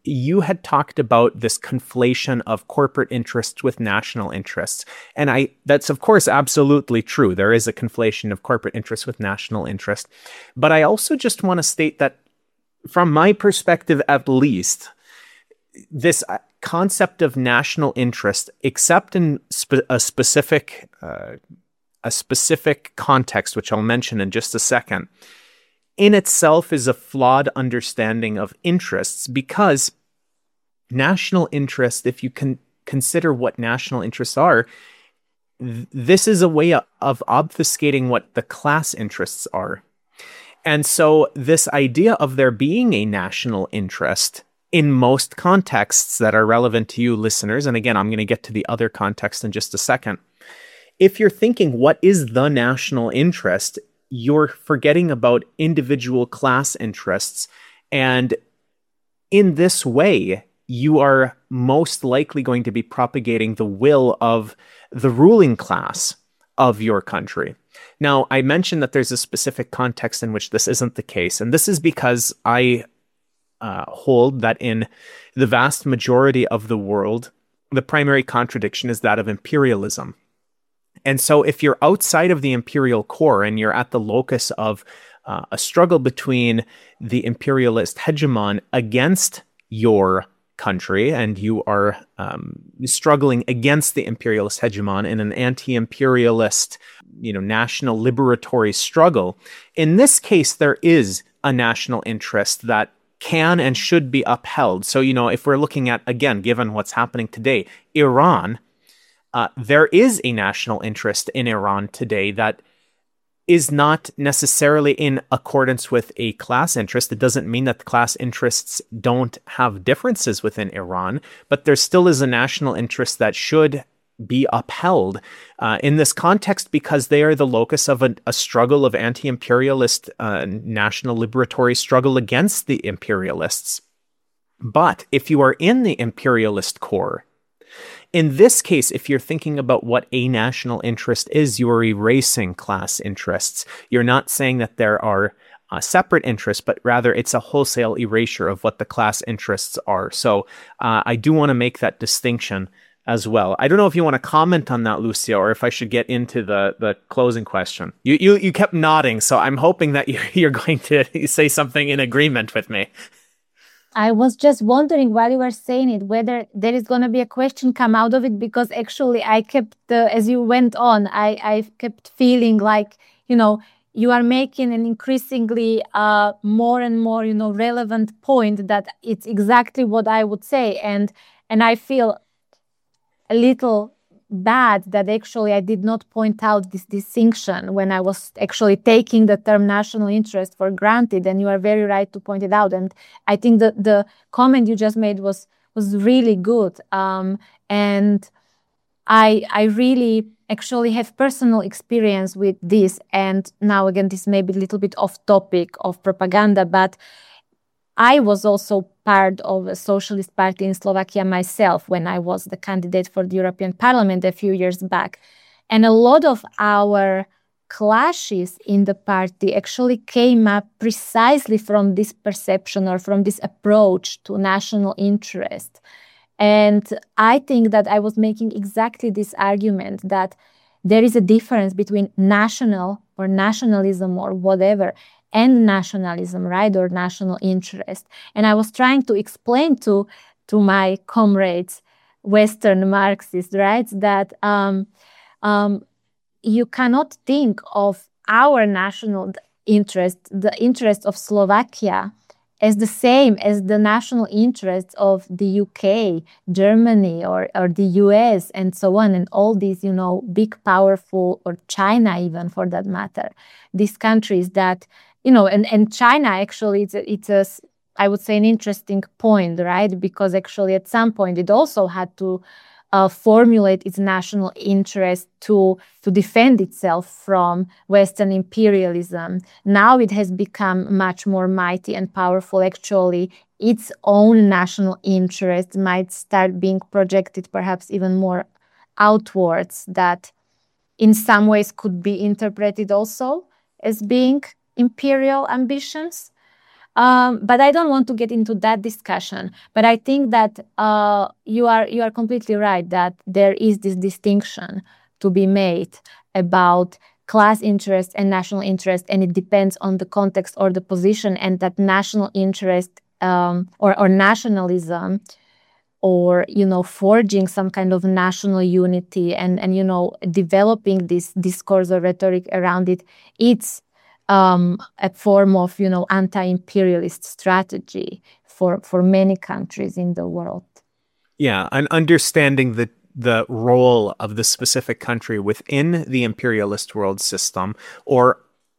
S2: you had talked about this conflation of corporate interests with national interests. And I that's, of course, absolutely true. There is a conflation of corporate interests with national interest. But I also just want to state that, from my perspective at least, this concept of national interest, except in spe- a specific uh, a specific context, which I'll mention in just a second, in itself is a flawed understanding of interests, because national interest, if you can consider what national interests are, th- this is a way of obfuscating what the class interests are. And so this idea of there being a national interest in most contexts that are relevant to you listeners, and again, I'm going to get to the other context in just a second. If you're thinking, what is the national interest? You're forgetting about individual class interests. And in this way, you are most likely going to be propagating the will of the ruling class of your country. Now, I mentioned that there's a specific context in which this isn't the case. And this is because I uh, hold that in the vast majority of the world, the primary contradiction is that of imperialism. And so if you're outside of the imperial core and you're at the locus of uh, a struggle between the imperialist hegemon against your country, and you are um, struggling against the imperialist hegemon in an anti-imperialist, you know, national liberatory struggle, in this case, there is a national interest that can and should be upheld. So, you know, if we're looking at, again, given what's happening today, Iran, Uh, there is a national interest in Iran today that is not necessarily in accordance with a class interest. It doesn't mean that the class interests don't have differences within Iran, but there still is a national interest that should be upheld uh, in this context, because they are the locus of a, a struggle of anti-imperialist uh, national liberatory struggle against the imperialists. But if you are in the imperialist core, in this case, if you're thinking about what a national interest is, you are erasing class interests. You're not saying that there are uh, separate interests, but rather it's a wholesale erasure of what the class interests are. So uh, I do want to make that distinction as well. I don't know if you want to comment on that, Lucia, or if I should get into the, the closing question. You, you you kept nodding, so I'm hoping that you're, you're going to say something in agreement with me.
S3: I was just wondering while you were saying it, whether there is going to be a question come out of it, because actually I kept, uh, as you went on, I, I kept feeling like, you know, you are making an increasingly uh, more and more, you know, relevant point that it's exactly what I would say. And, and I feel a little bad that actually I did not point out this distinction when I was actually taking the term national interest for granted, and you are very right to point it out. And I think that the comment you just made was was really good. Um, and I I really actually have personal experience with this. And now again, this may be a little bit off topic of propaganda, but I was also part of a socialist party in Slovakia myself when I was the candidate for the European Parliament a few years back. And a lot of our clashes in the party actually came up precisely from this perception or from this approach to national interest. And I think that I was making exactly this argument that there is a difference between national or nationalism or whatever and nationalism, right, or national interest. And I was trying to explain to, to my comrades, Western Marxists, right, that um, um, you cannot think of our national interest, the interest of Slovakia, as the same as the national interests of the U K, Germany, or, or the U S, and so on, and all these, you know, big, powerful, or China even for that matter, these countries that, you know, and, and China actually, it's a, it's a, I would say, an interesting point, right? Because actually at some point it also had to uh, formulate its national interest to, to defend itself from Western imperialism. Now it has become much more mighty and powerful. Actually, its own national interest might start being projected perhaps even more outwards, that in some ways could be interpreted also as being imperial ambitions. Um, but I don't want to get into that discussion. But I think that uh, you are you are completely right that there is this distinction to be made about class interest and national interest, and it depends on the context or the position, and that national interest um, or, or nationalism, or, you know, forging some kind of national unity and, and you know, developing this discourse or rhetoric around it, it's um, a form of, you know, anti-imperialist strategy for, for many countries in the world.
S2: Yeah, and understanding the the role of the specific country within the imperialist world system or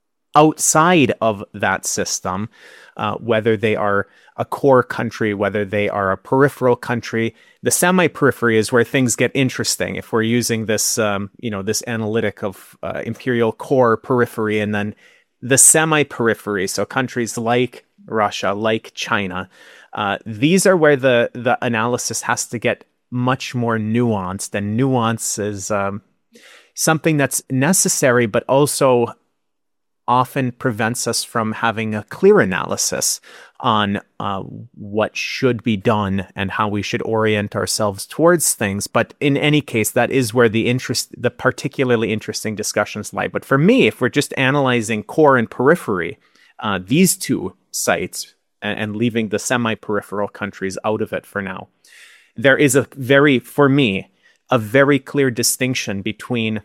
S2: outside of that system, uh, whether they are a core country, whether they are a peripheral country. The semi-periphery is where things get interesting. If we're using this, um, you know, this analytic of uh, imperial core, periphery, and then the semi-periphery, so countries like Russia, like China, uh, these are where the the analysis has to get much more nuanced, and nuance is um, something that's necessary, but also often prevents us from having a clear analysis on uh, what should be done and how we should orient ourselves towards things. But in any case, that is where the interest, the particularly interesting discussions lie. But for me, if we're just analyzing core and periphery, uh, these two sites, and, and leaving the semi-peripheral countries out of it for now, there is a very, for me, a very clear distinction between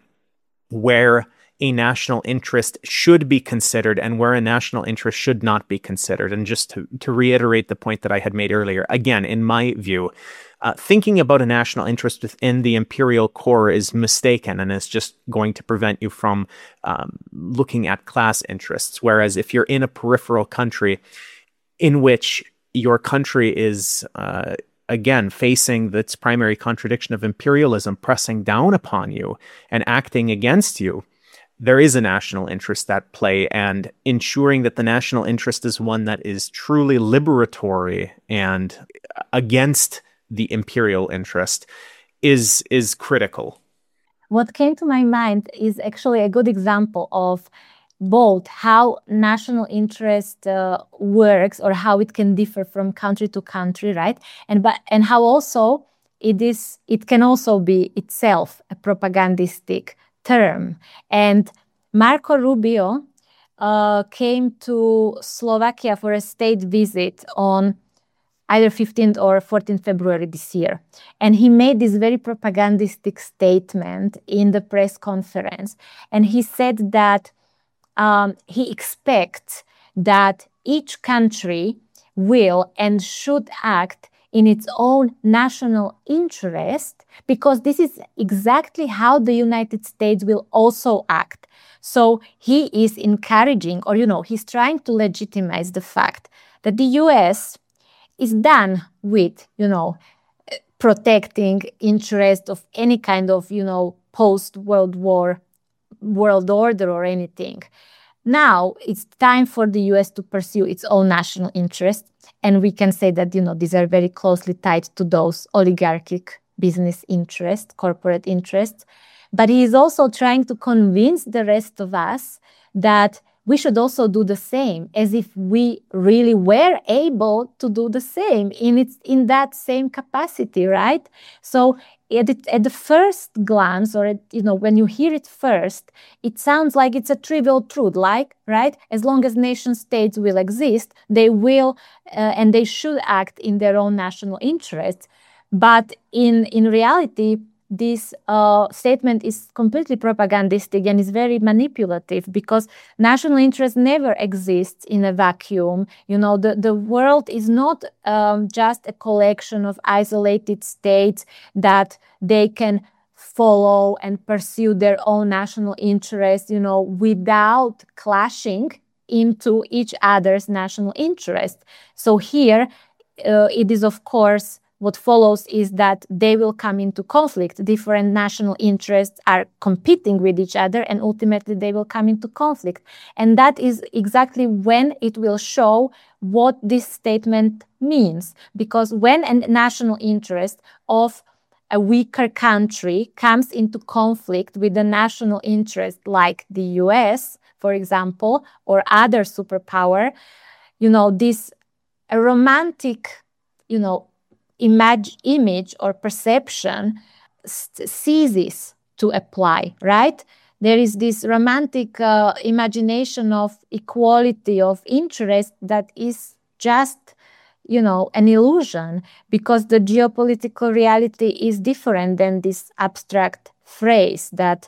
S2: where a national interest should be considered and where a national interest should not be considered. And just to, to reiterate the point that I had made earlier, again, in my view, uh, thinking about a national interest within the imperial core is mistaken and is just going to prevent you from um, looking at class interests. Whereas if you're in a peripheral country in which your country is uh, again, facing its primary contradiction of imperialism pressing down upon you and acting against you, there is a national interest at play, and ensuring that the national interest is one that is truly liberatory and against the imperial interest is, is critical.
S3: What came to my mind is actually a good example of both how national interest uh, works, or how it can differ from country to country, right? And but and how also it is it can also be itself a propagandistic term. And Marco Rubio uh, came to Slovakia for a state visit on either fifteenth or fourteenth February this year. And he made this very propagandistic statement in the press conference. And he said that Um, he expects that each country will and should act in its own national interest, because this is exactly how the United States will also act. So he is encouraging, or, you know, he's trying to legitimize the fact that the U S is done with, you know, protecting interest of any kind of, you know, post-World War world order or anything. Now it's time for the U S to pursue its own national interest. And we can say that, you know, these are very closely tied to those oligarchic business interests, corporate interests. But he is also trying to convince the rest of us that we should also do the same, as if we really were able to do the same in its in that same capacity, right? So at, it, at the first glance, or at, you know, when you hear it first, it sounds like it's a trivial truth, like, right? As long as nation states will exist, they will uh, and they should act in their own national interests. But in in reality, this uh, statement is completely propagandistic and is very manipulative, because national interest never exists in a vacuum. You know, the, the world is not um, just a collection of isolated states that they can follow and pursue their own national interests, you know, without clashing into each other's national interest. So here, uh, it is, of course, what follows is that they will come into conflict. Different national interests are competing with each other, and ultimately they will come into conflict. And that is exactly when it will show what this statement means. Because when a national interest of a weaker country comes into conflict with the national interest like the U S, for example, or other superpower, you know, this a romantic, you know, image, image or perception st- ceases to apply, right? There is this romantic uh, imagination of equality of interest that is just, you know, an illusion, because the geopolitical reality is different than this abstract phrase that,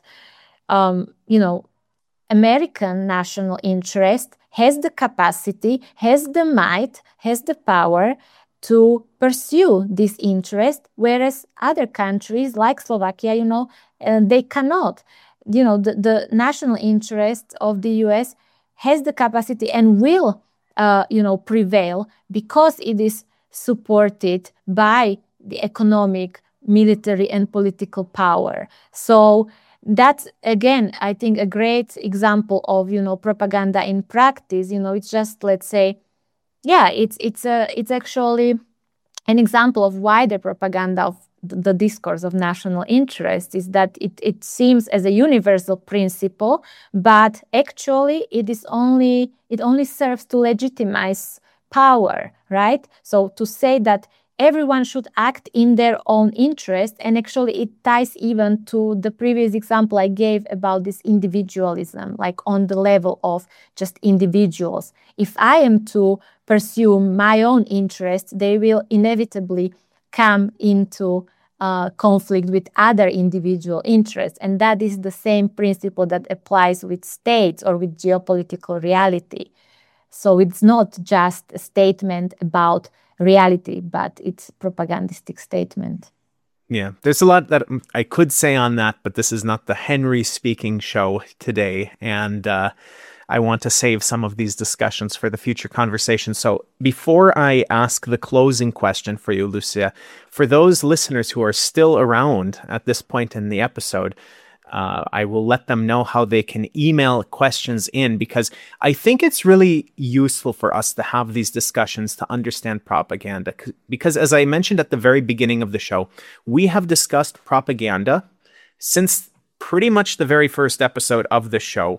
S3: um, you know, American national interest has the capacity, has the might, has the power to pursue this interest, whereas other countries like Slovakia, you know, uh, they cannot. You know, the, the national interest of the U S has the capacity and will, uh, you know, prevail because it is supported by the economic, military, and political power. So that's, again, I think a great example of, you know, propaganda in practice. You know, it's just, let's say, yeah, it's it's a it's actually an example of wider propaganda of the discourse of national interest, is that it, it seems as a universal principle, but actually it is only it only serves to legitimize power, right? So to say that everyone should act in their own interest, and actually it ties even to the previous example I gave about this individualism, like on the level of just individuals. If I am to pursue my own interests, they will inevitably come into uh, conflict with other individual interests. And that is the same principle that applies with states or with geopolitical reality. So it's not just a statement about reality, but it's a propagandistic statement.
S2: Yeah, there's a lot that I could say on that, but this is not the Henry speaking show today. And uh, I want to save some of these discussions for the future conversation. So before I ask the closing question for you, Lucia, for those listeners who are still around at this point in the episode, Uh, I will let them know how they can email questions in, because I think it's really useful for us to have these discussions to understand propaganda. Because as I mentioned at the very beginning of the show, we have discussed propaganda since pretty much the very first episode of the show.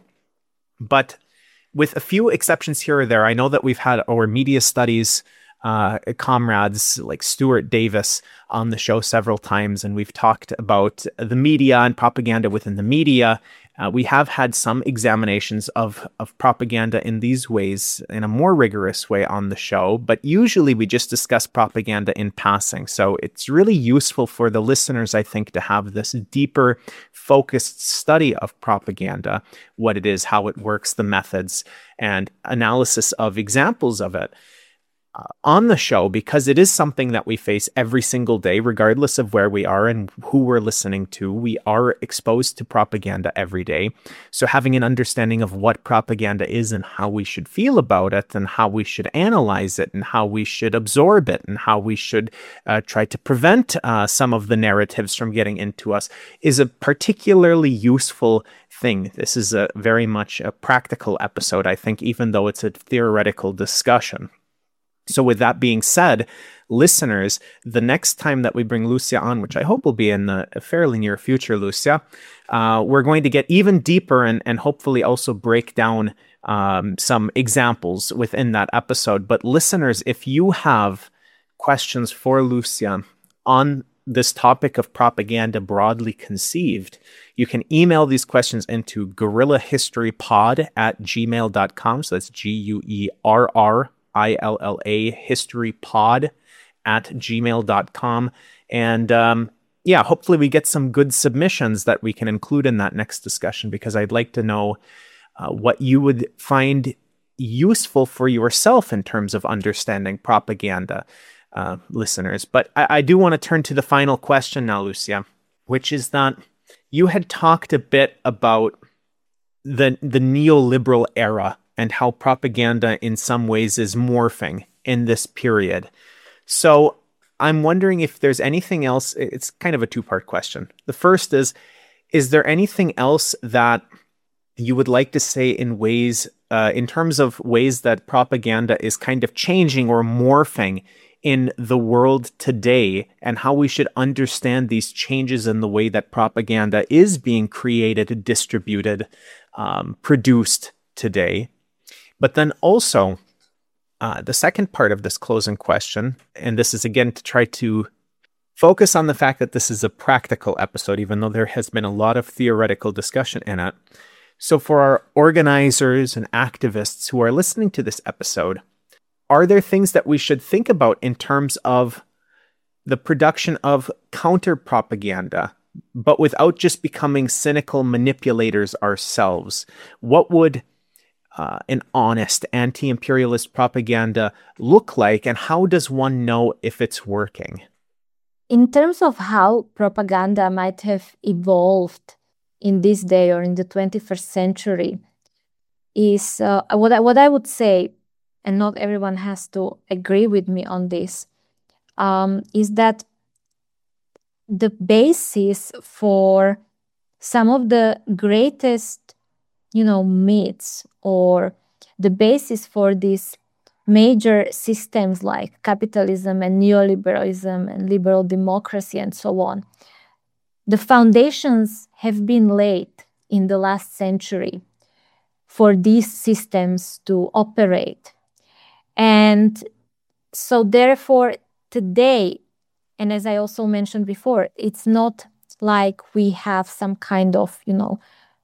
S2: But with a few exceptions here or there, I know that we've had our media studies Uh, comrades like Stuart Davis on the show several times, and we've talked about the media and propaganda within the media. Uh, we have had some examinations of, of propaganda in these ways, in a more rigorous way on the show, but usually we just discuss propaganda in passing. So it's really useful for the listeners, I think, to have this deeper, focused study of propaganda, what it is, how it works, the methods, and analysis of examples of it. Uh, on the show, because it is something that we face every single day, regardless of where we are and who we're listening to. We are exposed to propaganda every day. So having an understanding of what propaganda is and how we should feel about it and how we should analyze it and how we should absorb it and how we should uh, try to prevent uh, some of the narratives from getting into us is a particularly useful thing. This is a very much a practical episode, I think, even though it's a theoretical discussion. So with that being said, listeners, the next time that we bring Lucia on, which I hope will be in the fairly near future, Lucia, uh, we're going to get even deeper and, and hopefully also break down um, some examples within that episode. But listeners, if you have questions for Lucia on this topic of propaganda broadly conceived, you can email these questions into guerrilla history pod at gmail dot com. So that's G U E R R I L L A, historypod at gmail dot com. And um, yeah, hopefully we get some good submissions that we can include in that next discussion, because I'd like to know uh, what you would find useful for yourself in terms of understanding propaganda, uh, listeners. But I, I do want to turn to the final question now, Lucia, which is that you had talked a bit about the the neoliberal era and how propaganda in some ways is morphing in this period. So I'm wondering if there's anything else. It's kind of a two-part question. The first is, is there anything else that you would like to say in ways, uh, in terms of ways that propaganda is kind of changing or morphing in the world today, and how we should understand these changes in the way that propaganda is being created, distributed, um, produced today? But then also, Uh, the second part of this closing question, and this is again to try to focus on the fact that this is a practical episode, even though there has been a lot of theoretical discussion in it. So for our organizers and activists who are listening to this episode, are there things that we should think about in terms of the production of counter-propaganda, but without just becoming cynical manipulators ourselves? What would uh, an honest anti-imperialist propaganda look like, and how does one know if it's working?
S3: In terms of how propaganda might have evolved in this day or in the twenty-first century, is uh, what I, what I would say, and not everyone has to agree with me on this, um, is that the basis for some of the greatest, you know, myths, or the basis for these major systems like capitalism and neoliberalism and liberal democracy and so on, the foundations have been laid in the last century for these systems to operate. And so therefore today, and as I also mentioned before, it's not like we have some kind of, you know,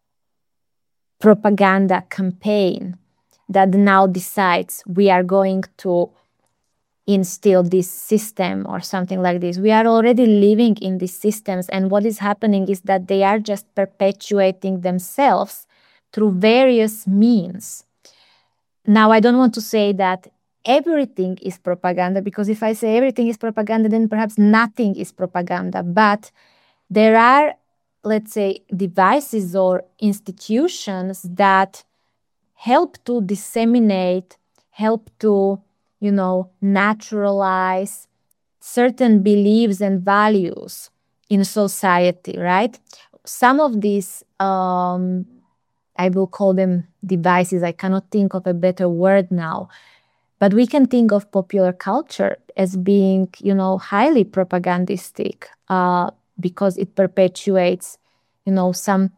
S3: propaganda campaign that now decides we are going to instill this system or something like this. We are already living in these systems, and what is happening is that they are just perpetuating themselves through various means. Now, I don't want to say that everything is propaganda, because if I say everything is propaganda, then perhaps nothing is propaganda. But there are, let's say, devices or institutions that help to disseminate, help to, you know, naturalize certain beliefs and values in society, right? Some of these, um, I will call them devices. I cannot think of a better word now. But we can think of popular culture as being, you know, highly propagandistic uh, because it perpetuates, you know, some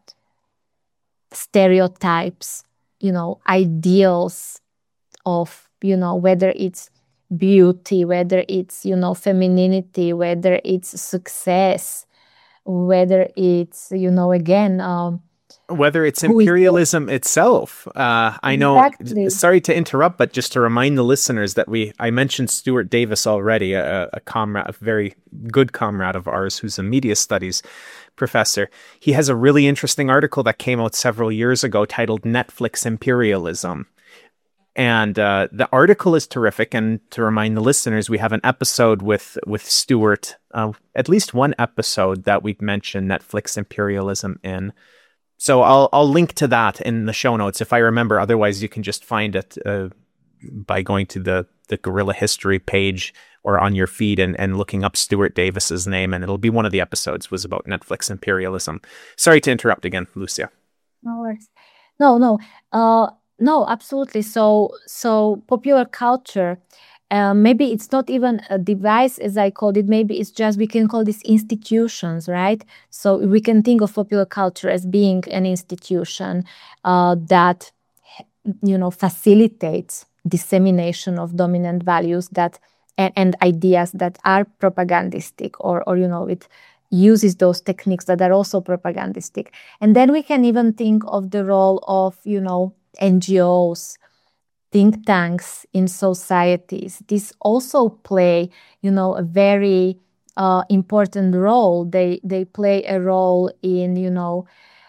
S3: stereotypes, you know, ideals of, you know, whether it's beauty, whether it's, you know, femininity, whether it's success, whether it's, you know, again, um,
S2: whether it's imperialism itself. Uh, I know,
S3: exactly.
S2: Sorry to interrupt, but just to remind the listeners that we, I mentioned Stuart Davis already, a, a comrade, a very good comrade of ours who's a media studies professor. He has a really interesting article that came out several years ago titled Netflix Imperialism. And uh, the article is terrific. And to remind the listeners, we have an episode with, with Stuart, uh, at least one episode that we've mentioned Netflix imperialism in. So I'll I'll link to that in the show notes if I remember. Otherwise, you can just find it uh, by going to the, the Guerrilla History page or on your feed and, and looking up Stuart Davis's name. And it'll be one of the episodes was about Netflix imperialism. Sorry to interrupt again, Lucia.
S3: No worries. No, no. Uh, no, absolutely. So, so popular culture, uh, maybe it's not even a device, as I called it. Maybe it's just, we can call this institutions, right? So we can think of popular culture as being an institution uh, that, you know, facilitates dissemination of dominant values that and, and ideas that are propagandistic, or, or, you know, it uses those techniques that are also propagandistic. And then we can even think of the role of, you know, N G Os, think tanks in societies. These also play, you know, a very uh, important role. They they play a role in, you know,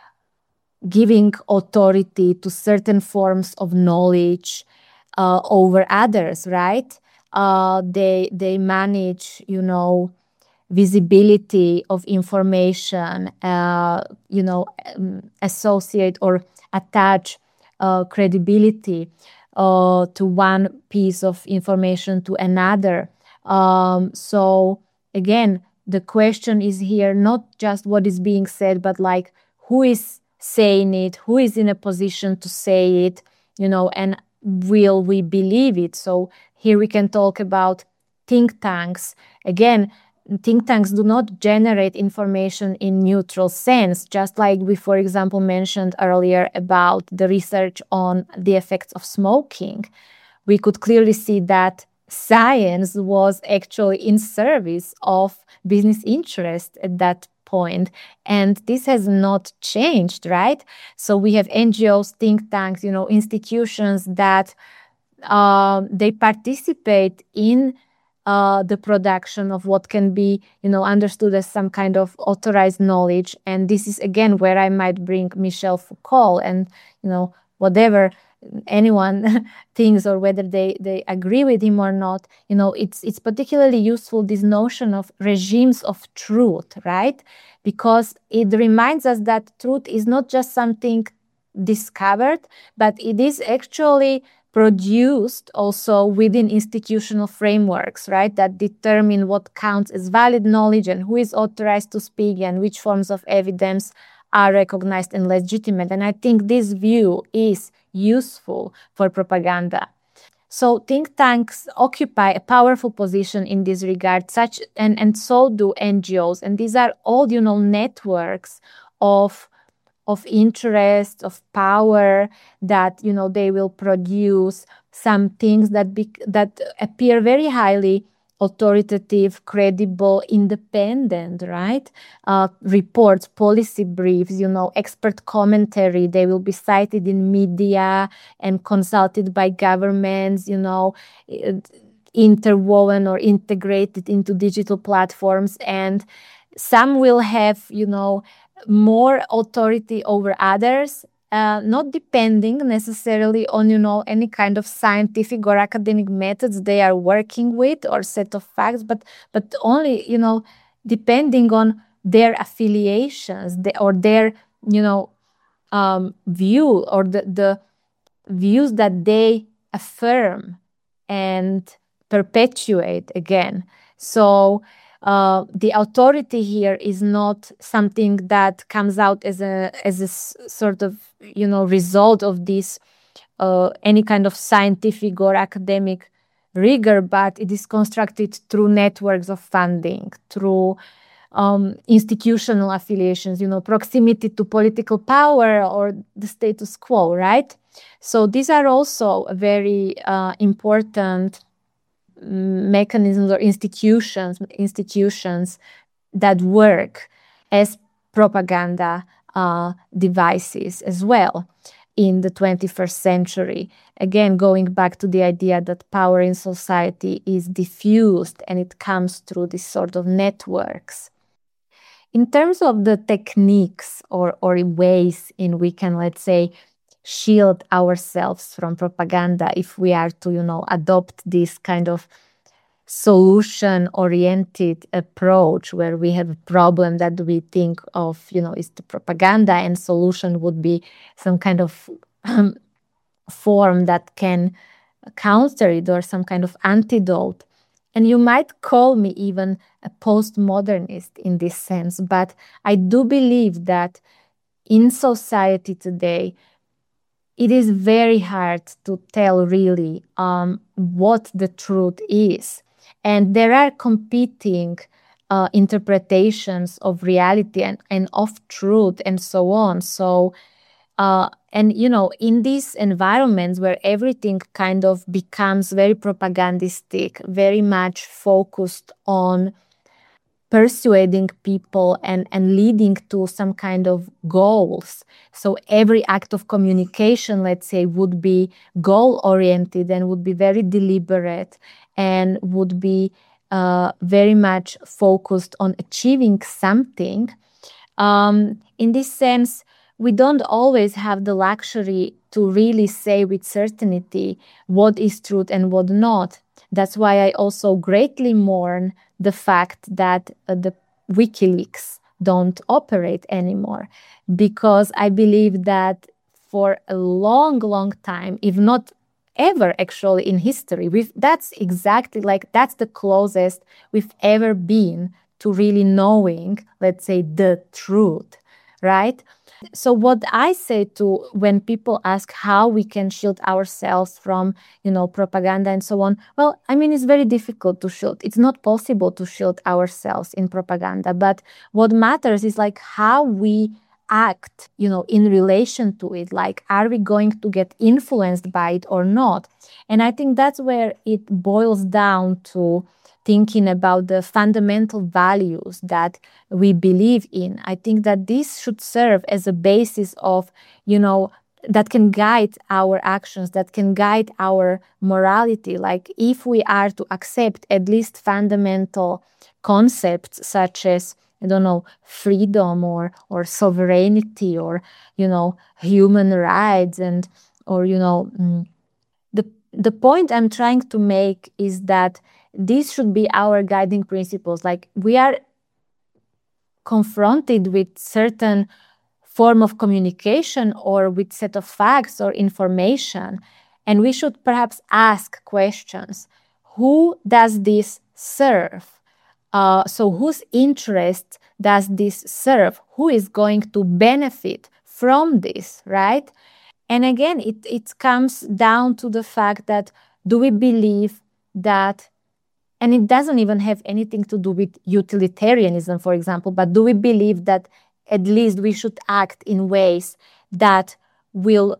S3: giving authority to certain forms of knowledge uh, over others, right? Uh, they they manage, you know, visibility of information, uh, you know, um, associate or attach uh, credibility uh, to one piece of information to another. Um, so again, the question is here not just what is being said, but like who is saying it, who is in a position to say it, you know, and will we believe it? So here we can talk about think tanks. Again, think tanks do not generate information in neutral sense, just like we, for example, mentioned earlier about the research on the effects of smoking. we could clearly see that science was actually in service of business interest at that point. And this has not changed, right? So we have N G Os, think tanks, you know, institutions that uh, they participate in uh, the production of what can be, you know, understood as some kind of authorized knowledge. And this is, again, where I might bring Michel Foucault and, you know, whatever anyone thinks or whether they, they agree with him or not, you know, it's it's particularly useful, this notion of regimes of truth, right? Because it reminds us that truth is not just something discovered, but it is actually produced also within institutional frameworks, right, that determine what counts as valid knowledge and who is authorized to speak and which forms of evidence are recognized and legitimate. And I think this view is useful for propaganda. So think tanks occupy a powerful position in this regard, such and, and so do N G Os. And these are all, you know, networks of of interest, of power, that, you know, they will produce some things that be, that appear very highly authoritative, credible, independent, right? Uh, reports, policy briefs, you know, expert commentary. They will be cited in media and consulted by governments, you know, interwoven or integrated into digital platforms. And some will have, you know, more authority over others, uh, not depending necessarily on, you know, any kind of scientific or academic methods they are working with or set of facts, but but only, you know, depending on their affiliations or their, you know, um, view or the, the views that they affirm and perpetuate again. So Uh, the authority here is not something that comes out as a as a s- sort of, you know, result of this uh, any kind of scientific or academic rigor, but it is constructed through networks of funding, through um, institutional affiliations, you know, proximity to political power or the status quo, right? So these are also very uh, important mechanisms or institutions institutions that work as propaganda uh, devices as well in the twenty-first century. Again, going back to the idea that power in society is diffused and it comes through these sort of networks. In terms of the techniques or, or ways in we can, let's say, shield ourselves from propaganda, if we are to, you know, adopt this kind of solution-oriented approach where we have a problem that we think of, you know, is the propaganda, and solution would be some kind of um, form that can counter it or some kind of antidote. And you might call me even a postmodernist in this sense, but I do believe that in society today, it is very hard to tell really um, what the truth is. And there are competing uh, interpretations of reality and, and of truth and so on. So, uh, and, you know, in these environments where everything kind of becomes very propagandistic, very much focused on persuading people and, and leading to some kind of goals. So every act of communication, let's say, would be goal-oriented and would be very deliberate and would be uh, very much focused on achieving something. Um, in this sense, we don't always have the luxury to really say with certainty what is truth and what not. That's why I also greatly mourn the fact that uh, the WikiLeaks don't operate anymore, because I believe that for a long, long time, if not ever actually in history, we've, that's exactly like, that's the closest we've ever been to really knowing, let's say, the truth, right? So what I say to when people ask how we can shield ourselves from, you know, propaganda and so on, well, I mean, it's very difficult to shield. It's not possible to shield ourselves in propaganda. But what matters is like how we act, you know, in relation to it? Like, are we going to get influenced by it or not? And I think that's where it boils down to thinking about the fundamental values that we believe in. I think that this should serve as a basis of, you know, that can guide our actions, that can guide our morality. Like, if we are to accept at least fundamental concepts such as, I don't know, freedom or or sovereignty or, you know, human rights and, or, you know, mm, the the point I'm trying to make is that these should be our guiding principles. Like, we are confronted with certain form of communication or with set of facts or information, and we should perhaps ask questions. Who does this serve? Uh, so whose interest does this serve? Who is going to benefit from this, right? And again, it, it comes down to the fact that, do we believe that, and it doesn't even have anything to do with utilitarianism, for example, but do we believe that at least we should act in ways that will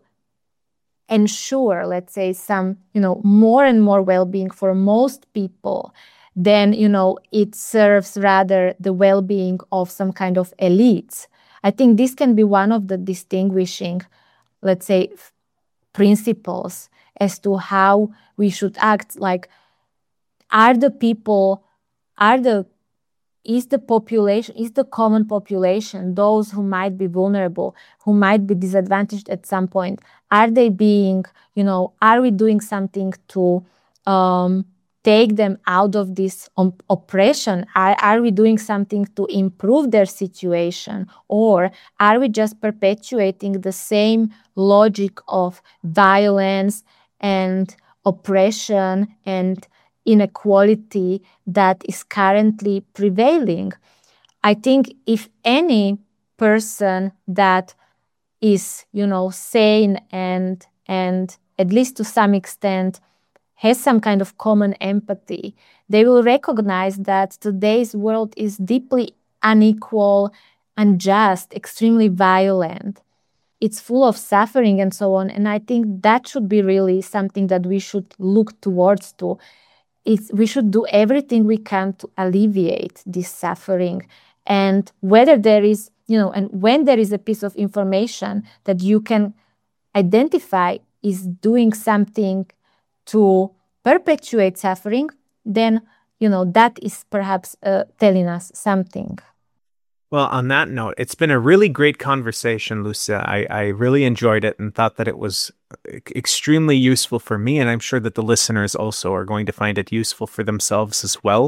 S3: ensure, let's say, some, you know, more and more well-being for most people, then, you know, it serves rather the well-being of some kind of elites? I think this can be one of the distinguishing, let's say, f- principles as to how we should act. Like, are the people, are the is the population, is the common population, those who might be vulnerable, who might be disadvantaged at some point, are they being, you know, are we doing something to um, take them out of this um, oppression? Are, are we doing something to improve their situation? Or are we just perpetuating the same logic of violence and oppression and inequality that is currently prevailing? I think if any person that is, you know, sane and and at least to some extent has some kind of common empathy, they will recognize that today's world is deeply unequal, unjust, extremely violent. It's full of suffering and so on. And I think that should be really something that we should look towards to. It's, we should do everything we can to alleviate this suffering. And whether there is, you know, and when there is a piece of information that you can identify is doing something to perpetuate suffering, then, you know, that is perhaps uh, telling us something.
S2: Well, on that note, it's been a really great conversation, Lucia. I, I really enjoyed it and thought that it was extremely useful for me, and I'm sure that the listeners also are going to find it useful for themselves as well.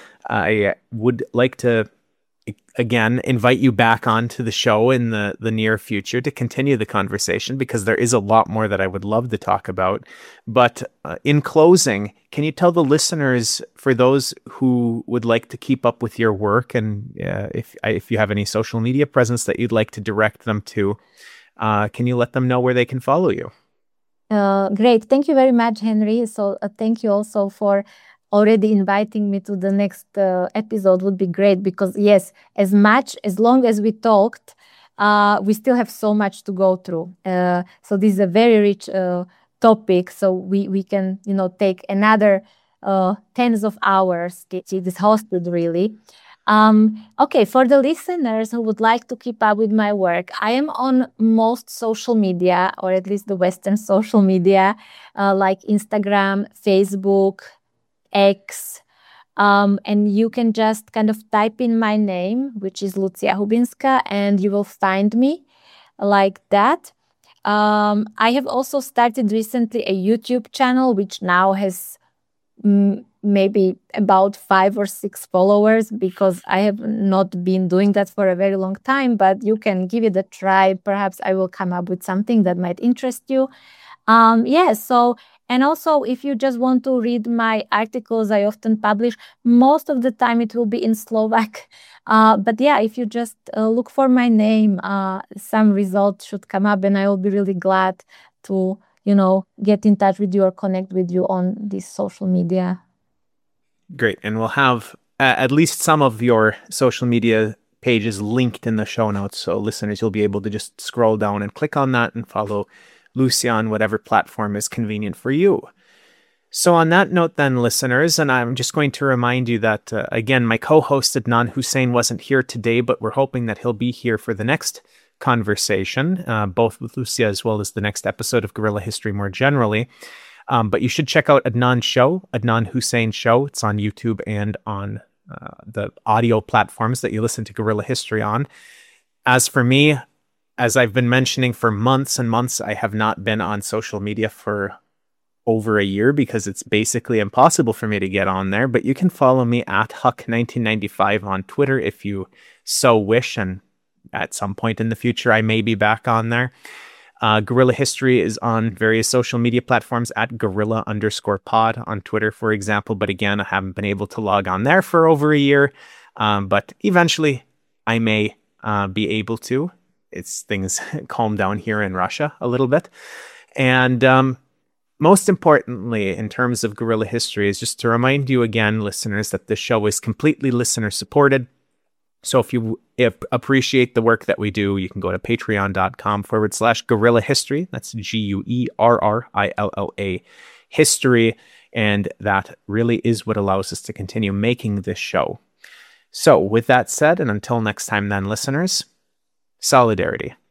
S2: I would like to, again, invite you back onto the show in the, the near future to continue the conversation, because there is a lot more that I would love to talk about. But uh, in closing, can you tell the listeners, for those who would like to keep up with your work, and uh, if if you have any social media presence that you'd like to direct them to, uh, can you let them know where they can follow you?
S3: Uh, great. Thank you very much, Henry. So uh, thank you also for already inviting me to the next uh, episode. Would be great, because yes, as much, as long as we talked, uh, we still have so much to go through. Uh, so this is a very rich uh, topic. So we, we can, you know, take another uh, tens of hours to get this hosted really. Um, okay, for the listeners who would like to keep up with my work, I am on most social media, or at least the Western social media, uh, like Instagram, Facebook, X, um, and you can just kind of type in my name, which is Lucia Hubinska, and you will find me like that. Um, I have also started recently a YouTube channel, which now has mm, maybe about five or six followers, because I have not been doing that for a very long time, but you can give it a try. Perhaps I will come up with something that might interest you. Um, yeah, so, and also if you just want to read my articles I often publish, most of the time it will be in Slovak. Uh, but yeah, if you just uh, look for my name, uh, some results should come up, and I will be really glad to, you know, get in touch with you or connect with you on this social media.
S2: Great. And we'll have uh, at least some of your social media page is linked in the show notes. So listeners, you'll be able to just scroll down and click on that and follow Lucia on whatever platform is convenient for you. So on that note then, listeners, and I'm just going to remind you that, uh, again, my co-host Adnan Hussein wasn't here today, but we're hoping that he'll be here for the next conversation, uh, both with Lucia as well as the next episode of Guerrilla History more generally. Um, but you should check out Adnan's show, Adnan Hussein Show. It's on YouTube and on uh, the audio platforms that you listen to Guerrilla History on. As for me, as I've been mentioning for months and months, I have not been on social media for over a year because it's basically impossible for me to get on there. But you can follow me at Huck nineteen ninety-five on Twitter if you so wish. And at some point in the future, I may be back on there. Uh, Guerrilla History is on various social media platforms at Guerrilla underscore pod on Twitter, for example. But again, I haven't been able to log on there for over a year. Um, but eventually I may uh, be able to. It's things calm down here in Russia a little bit. And, um, most importantly, in terms of Guerrilla History, is just to remind you again, listeners, that this show is completely listener-supported. So if you if appreciate the work that we do, you can go to patreon.com forward slash Guerrilla History. That's G U E R R I L L A History. And that really is what allows us to continue making this show. So with that said, and until next time then, listeners, solidarity.